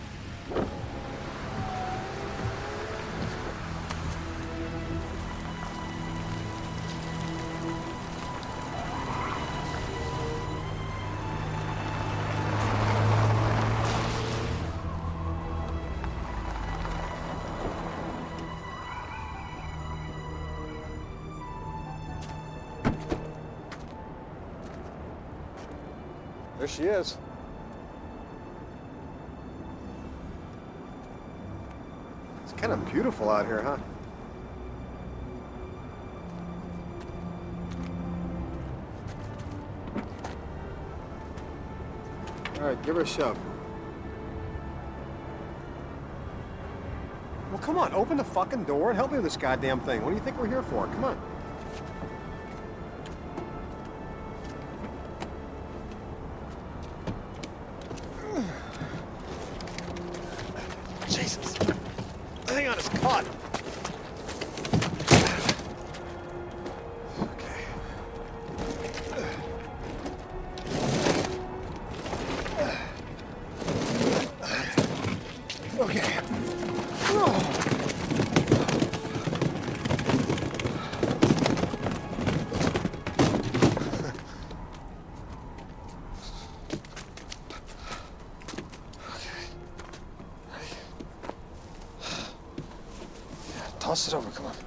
There she is. It's kind of beautiful out here, huh? All right, give her a shove. Well, come on, open the fucking door and help me with this goddamn thing. What do you think we're here for? Come on. Jesus. The thing on is caught. Okay. Oh. Toss it over, come on.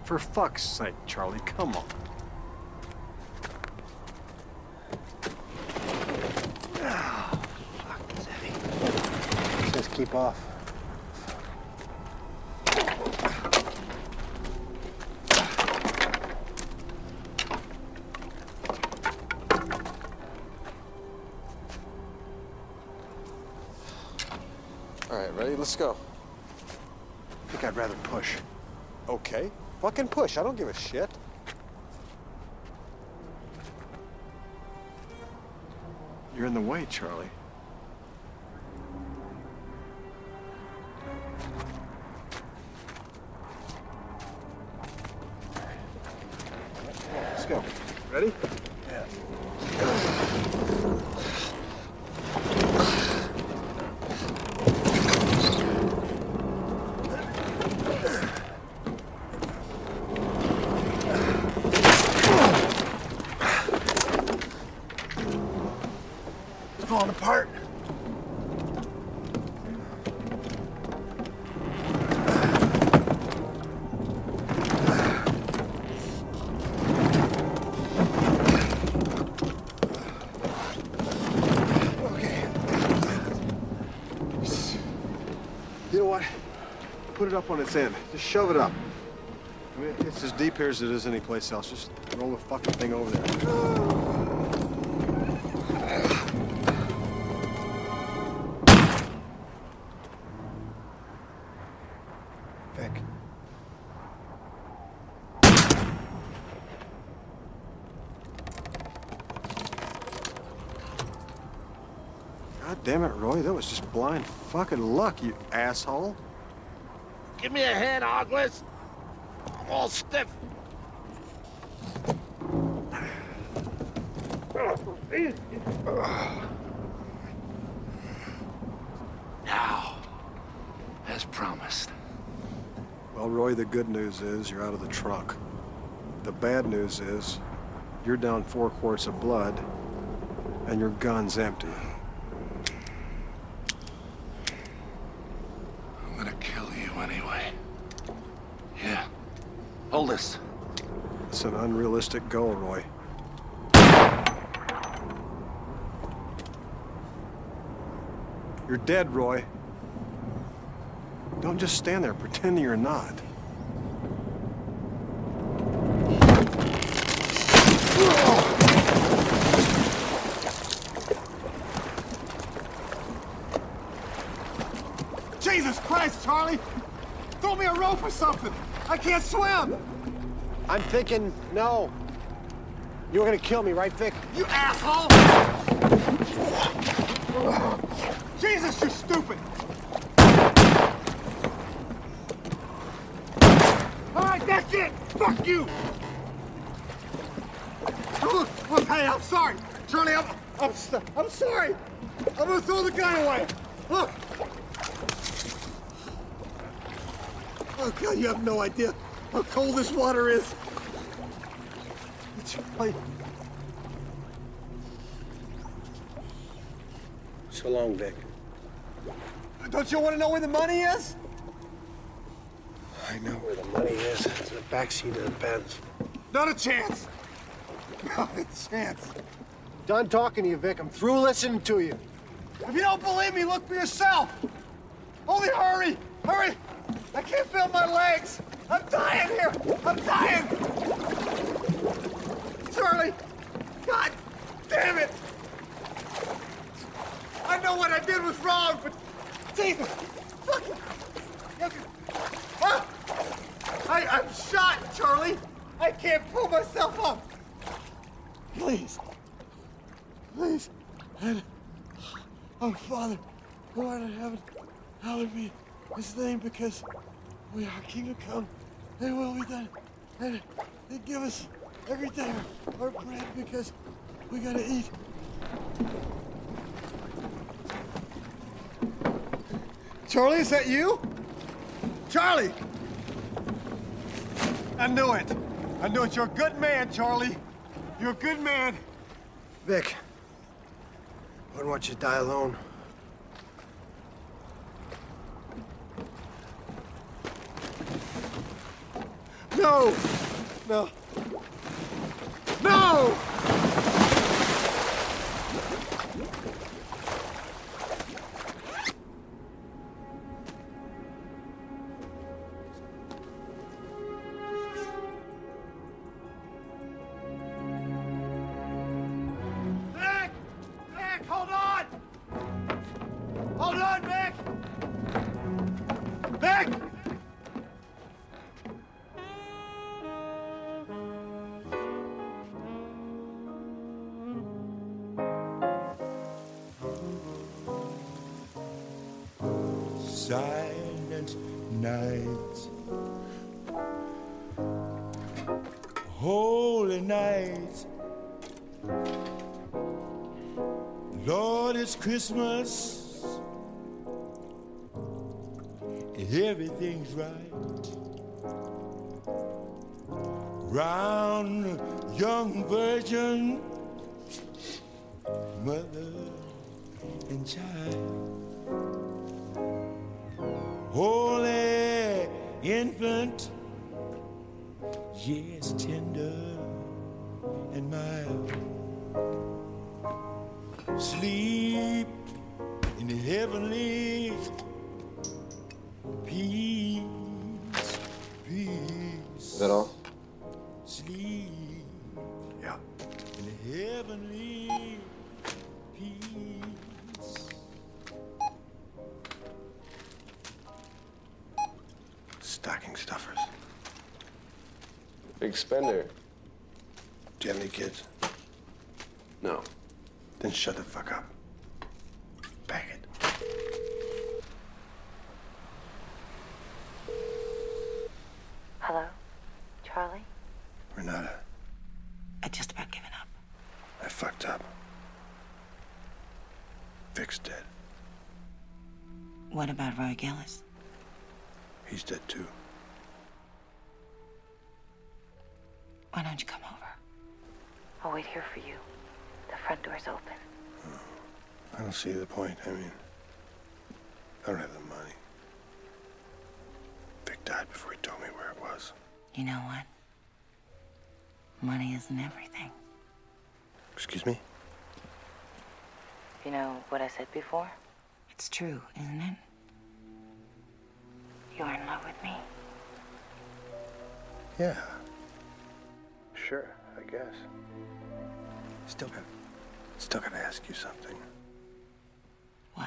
For fuck's sake, Charlie, come on. Oh, fuck, it's heavy. Just keep off. All right, ready? Let's go. I think I'd rather push. Okay. Fucking push. I don't give a shit. You're in the way, Charlie. Let's go. Ready? Yeah. Falling apart. Okay. You know what? Put it up on its end. Just shove it up. I mean, it's as deep here as it is anyplace else. Just roll the fucking thing over there. Vic. God damn it, Roy. That was just blind fucking luck, you asshole. Give me a hand, Oglis. I'm all stiff. Now, as promised. Well, Roy, the good news is you're out of the trunk. The bad news is you're down four quarts of blood and your gun's empty. I'm gonna kill you anyway. Yeah. Hold this. It's an unrealistic goal, Roy. You're dead, Roy. Don't just stand there pretending you're not. Jesus Christ, Charlie! Throw me a rope or something! I can't swim! I'm thinking, no. You were gonna kill me, right, Vic? You asshole! Jesus, you're stupid! All right, that's it! Fuck you! Look, look, hey, I'm sorry. Charlie, I'm, I'm, I'm sorry. I'm gonna throw the gun away. Look. Oh, God, you have no idea how cold this water is. Charlie. So long, Vic. Don't you want to know where the money is? I know where the money is. It's in the backseat of the Benz. Not a chance. Not a chance. Done talking to you, Vic. I'm through listening to you. If you don't believe me, look for yourself. Only hurry, hurry. I can't feel my legs. I'm dying here. I'm dying. Charlie, God damn it. I know what I did was wrong, but Jesus, fucking, ah, I, I'm shot, Charlie. I can't pull myself up. Please, please, and our Father, who art in heaven, hallowed be His name, because we are kingdom come, and will be done, and, and give us every day our bread, because we gotta eat. Charlie, is that you? Charlie! I knew it. I knew it. You're a good man, Charlie. You're a good man. Vic, I wouldn't want you to die alone. No! No! No! Vic! Vic, hold on! Hold on, Vic! Vic! Silent nights, holy nights. Lord, it's Christmas, and everything's right. Round young virgin, mother and child. Holy infant, yes, tender and mild. Sleep in the heavenly peace, peace. Is that all? Sleep. Yeah. In the heavenly peace. Stocking stuffers. Big spender. Do you have any kids? No. Then shut the fuck up. Bag it. Hello? Charlie? Renata, I just about given up. I fucked up. Vic's dead. What about Roy Gillis? He's dead too. Why don't you come over? I'll wait here for you. The front door's open. I don't see the point. I mean, I don't have the money. Vic died before he told me where it was. You know what? Money isn't everything. Excuse me? You know what I said before? It's true, isn't it? You're in love with me. Yeah. Sure, I guess. Still got, still gotta ask you something. What?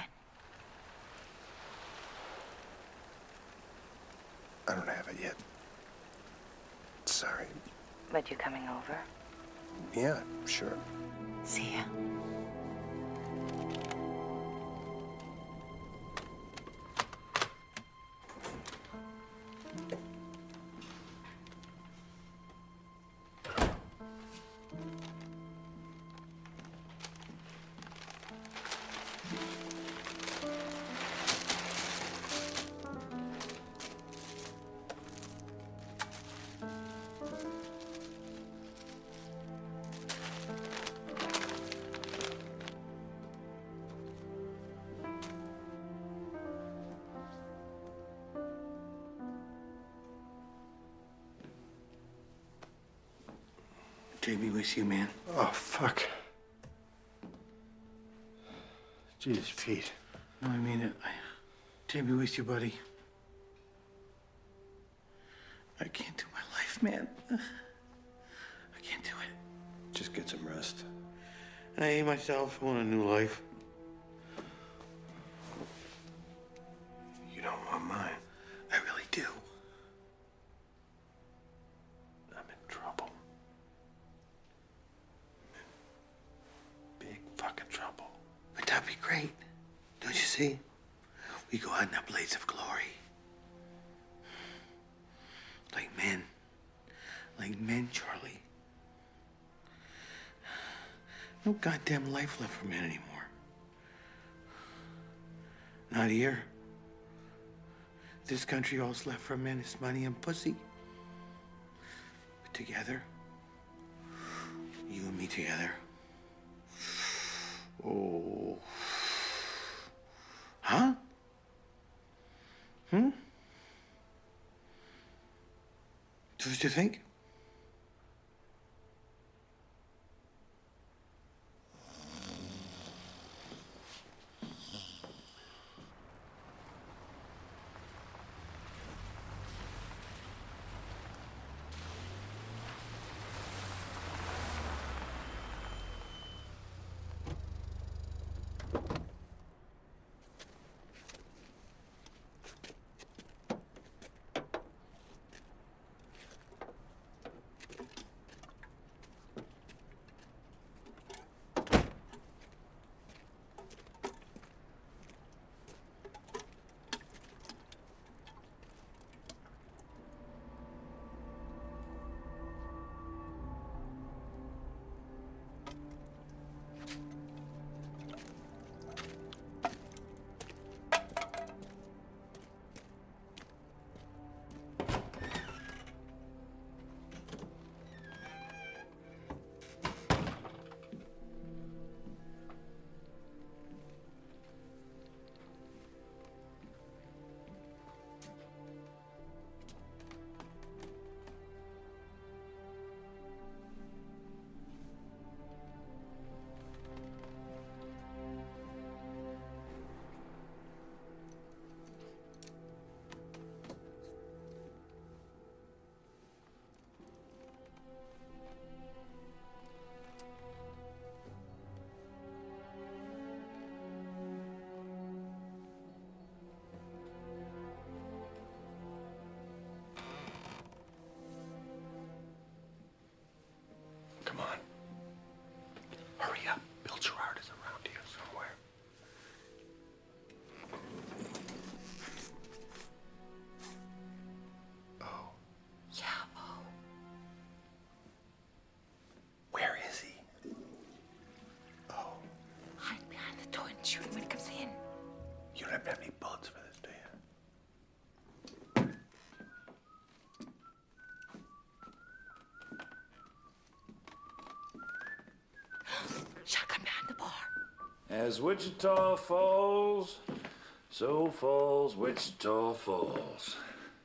I don't have it yet. Sorry. But you coming over? Yeah, sure. See ya. J B with you, man. Oh, fuck. Jesus, Pete. No, I mean it. I, J B with you, buddy. I can't do my life, man. I can't do it. Just get some rest. I hate myself. I want a new life. You don't want mine. I really do. I'm in trouble. Big fucking trouble. But that'd be great. Don't you see? We go out in a blaze of glory. Like men. Like men, Charlie. No goddamn life left for men anymore. Not here. This country, all's left for men is money and pussy. But together, you and me together. Oh. Huh? Hmm? That's what you think? Come on. Hurry up. Bill Gerard is around here somewhere. Oh. Yeah, oh. Where is he? Oh. Hide behind the door and shoot him when he comes in. You don't have any bullets for this, do you? Shotgun behind the bar. As Wichita falls, so falls Wichita Falls.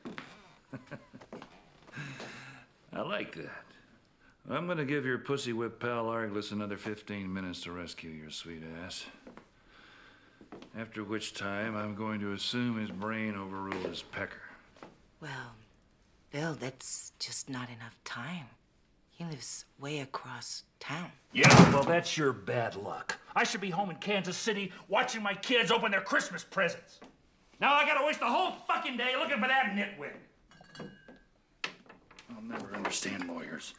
I like that. I'm gonna give your pussy whip pal Arglist another fifteen minutes to rescue your sweet ass. After which time, I'm going to assume his brain overruled his pecker. Well, Bill, that's just not enough time. He lives way across town. Yeah, well, that's your bad luck. I should be home in Kansas City watching my kids open their Christmas presents. Now I gotta waste the whole fucking day looking for that nitwit. I'll never understand lawyers.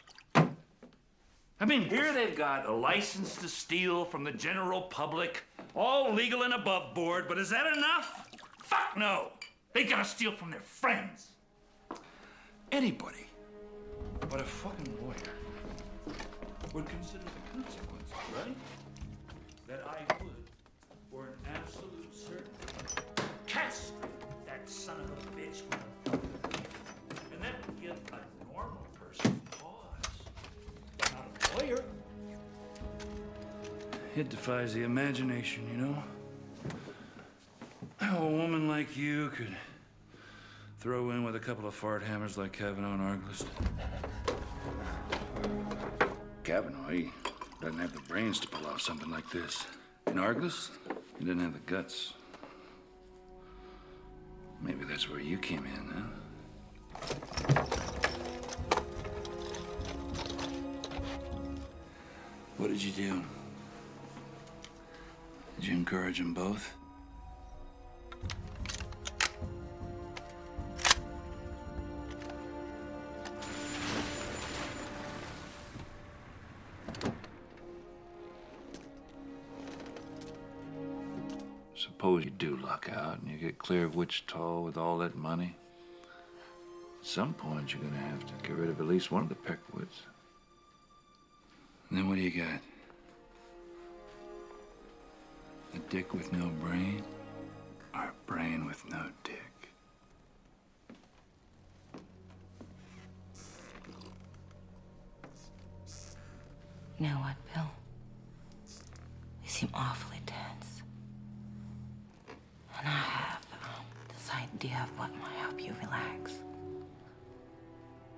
I mean, here they've got a license to steal from the general public, all legal and above board, but is that enough? Fuck no! They gotta steal from their friends. Anybody but a fucking lawyer would consider the consequences, right? That I would, for an absolute certainty, castrate that son of a bitch with a thumb. And that would give a normal person pause. Not a lawyer. It defies the imagination, you know? How a woman like you could throw in with a couple of fart hammers like Kavanaugh and Arglist. Kavanaugh, he doesn't have the brains to pull off something like this. And Arglist, he didn't have the guts. Maybe that's where you came in, huh? What did you do? Did you encourage them both? Suppose you do luck out and you get clear of Wichita with all that money. At some point, you're gonna have to get rid of at least one of the Peckwoods. And then what do you got? A dick with no brain? Or a brain with no dick? You know what, Bill? You seem awfully tense. And I have um, this idea of what might help you relax.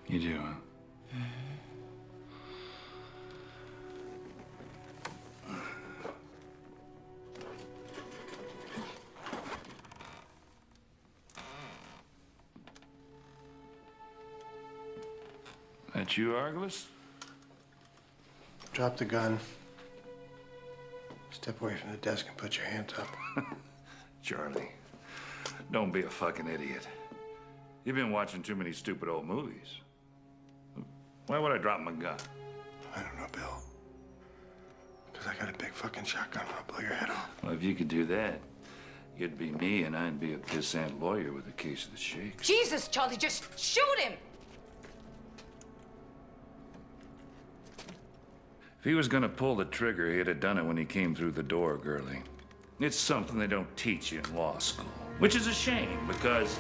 You do, huh? That you, Arglist? Drop the gun. Step away from the desk and put your hands up. Charlie, don't be a fucking idiot. You've been watching too many stupid old movies. Why would I drop my gun? I don't know, Bill. Because I got a big fucking shotgun and I'll blow your head off. Well, if you could do that, you'd be me and I'd be a pissant lawyer with a case of the shakes. Jesus, Charlie, just shoot him! If he was gonna pull the trigger, he'd have done it when he came through the door, girlie. It's something they don't teach you in law school. Which is a shame, because...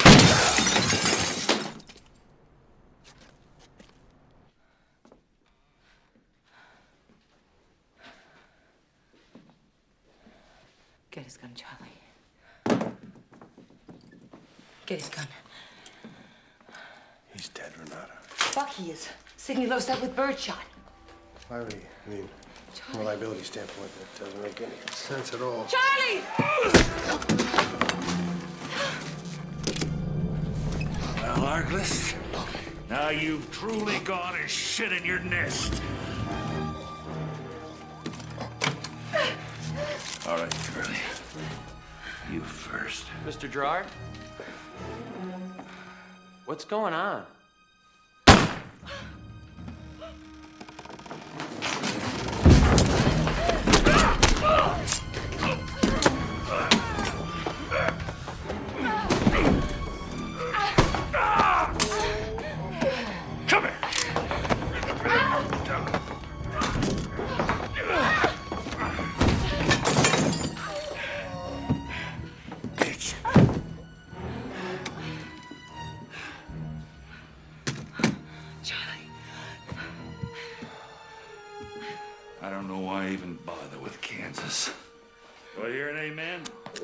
Get his gun, Charlie. Get his gun. He's dead, Renata. Fuck, he is. Sidney loads that with birdshot. Why would he? I mean, from a liability standpoint, that doesn't make any sense at all. Charlie! Well, Arglist, now you've truly gone and shit in your nest. All right, Curly. You first. Mister Gerard? What's going on? Come here. Bitch. Charlie. I don't know why I even bother with Kansas. Do I hear an amen?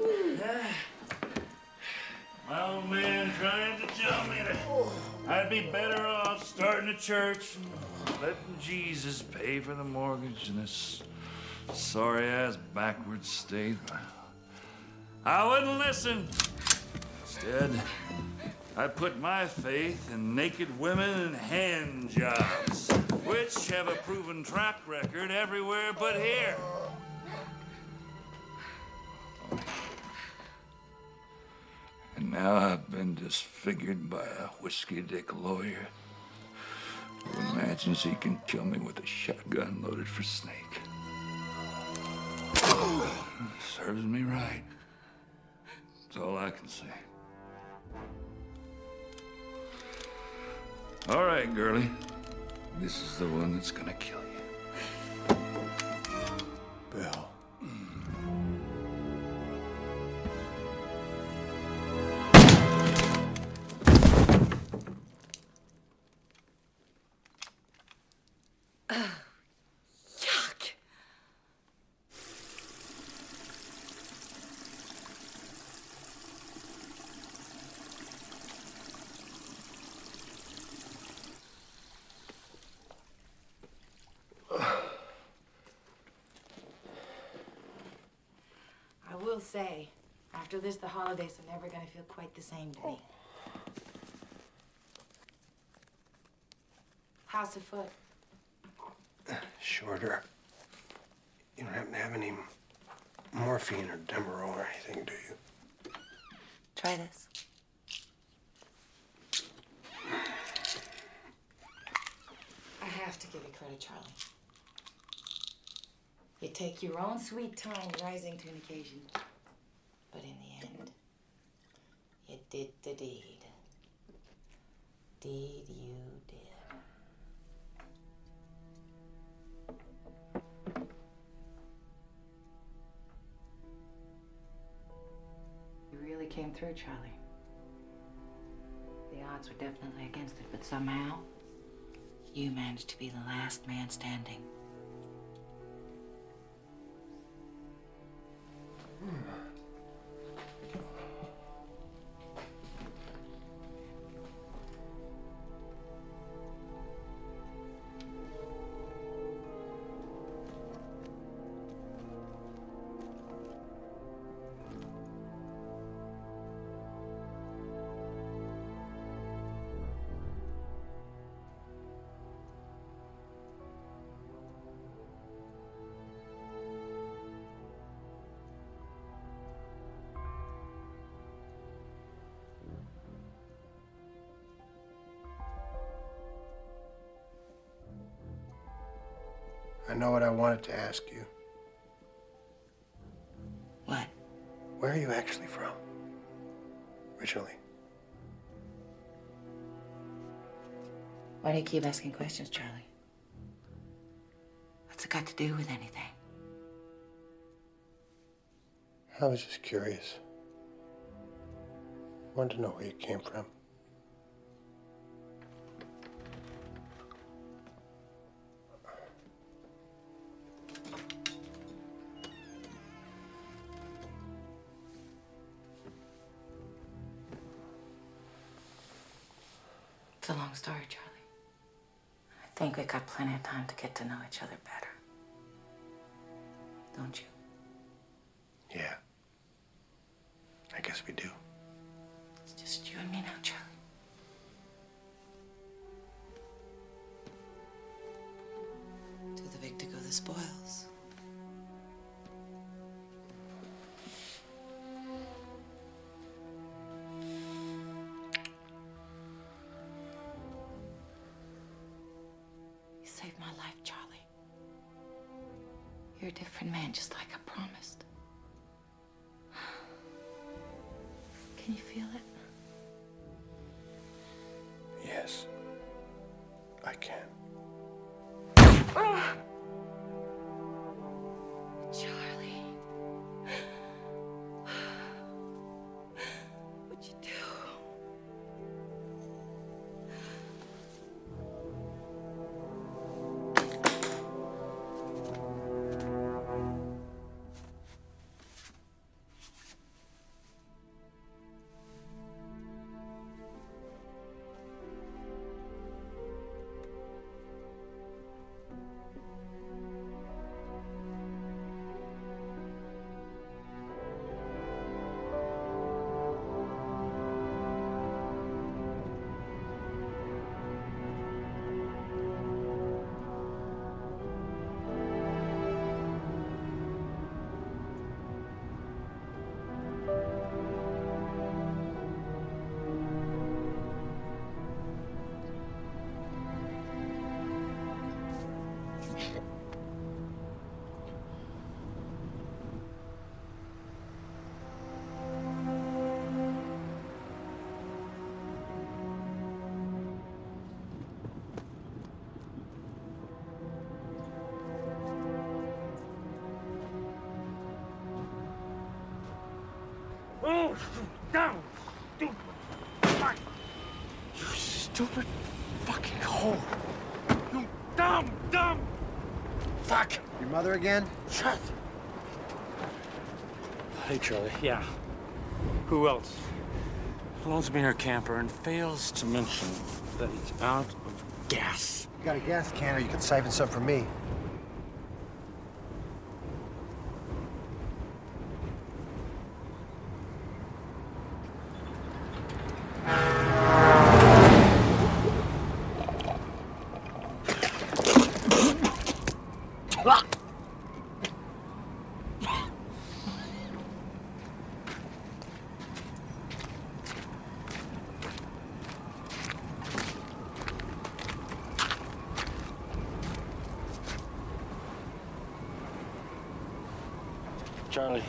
My old man trying to tell me that I'd be better off starting a church and letting Jesus pay for the mortgage in this sorry-ass backward state. I wouldn't listen. Instead, I put my faith in naked women and hand jobs, which have a proven track record everywhere but here. And now I've been disfigured by a whiskey-dick lawyer who imagines he can kill me with a shotgun loaded for snake. Serves me right. That's all I can say. All right, girlie. This is the one that's gonna kill you. Bill. Yuck! I will say, after this, the holidays are never gonna feel quite the same to me. How's the foot? Shorter. You don't happen to have any morphine or Demerol or anything, do you? Try this. I have to give you credit, Charlie. You take your own sweet time rising to an occasion. But in the end, you did the deed. Deed you did. You really came through, Charlie. The odds were definitely against it, but somehow, you managed to be the last man standing. I know what I wanted to ask you. What? Where are you actually from? Originally. Why do you keep asking questions, Charlie? What's it got to do with anything? I was just curious. Wanted to know where you came from. It's a long story, Charlie. I think we got plenty of time to get to know each other better. Don't you? Yeah. I guess we do. It's just you and me now, Charlie. To the victor go the spoils. You saved my life, Charlie. You're a different man, just like I promised. Can you feel it? Yes. I can. Charlie. What'd you do? Oh, down, stupid fuck. You stupid fucking whore. You dumb, dumb fuck. Your mother again? Shut. Hey, Charlie. Yeah. Who else? Loans me her camper and fails to mention that it's out of gas. You got a gas can, or you can siphon some from me. Charlie,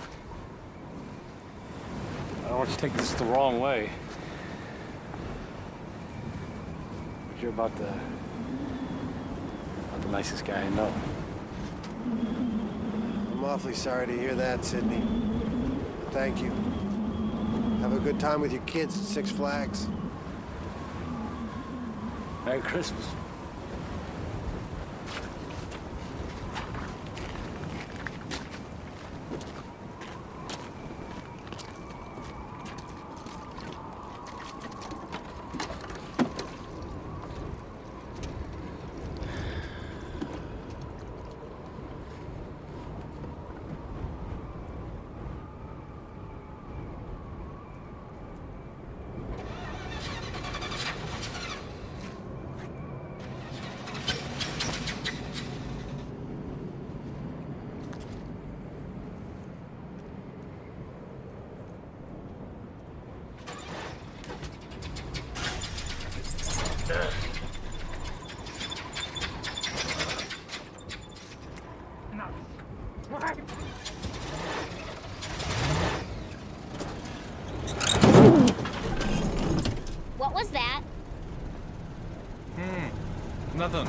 I don't want you to take this the wrong way. But you're about the, about the nicest guy I know. I'm awfully sorry to hear that, Sidney. But thank you. Have a good time with your kids at Six Flags. Merry Christmas. Nothing.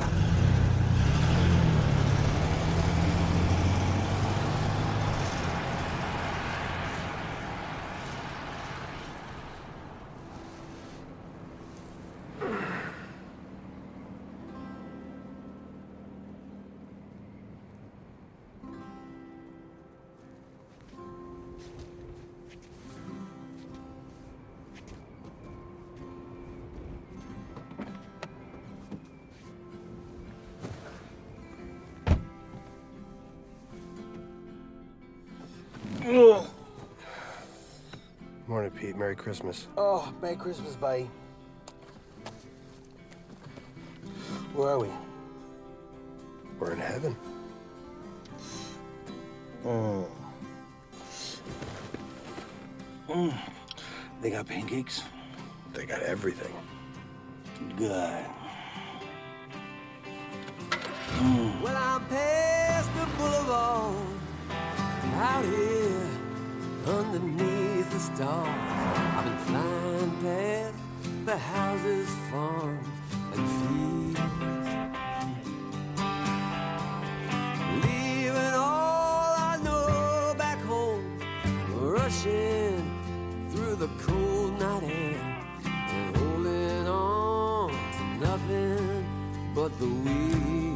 Morning, Pete. Merry Christmas. Oh, Merry Christmas, buddy. Where are we? We're in heaven. Mm. Mm. They got pancakes? They got everything. Good. Mm. Well, I'm past the boulevard, out here underneath the stars. I've been flying past the houses, farms, and fields, leaving all I know back home, rushing through the cold night air and holding on to nothing but the wind.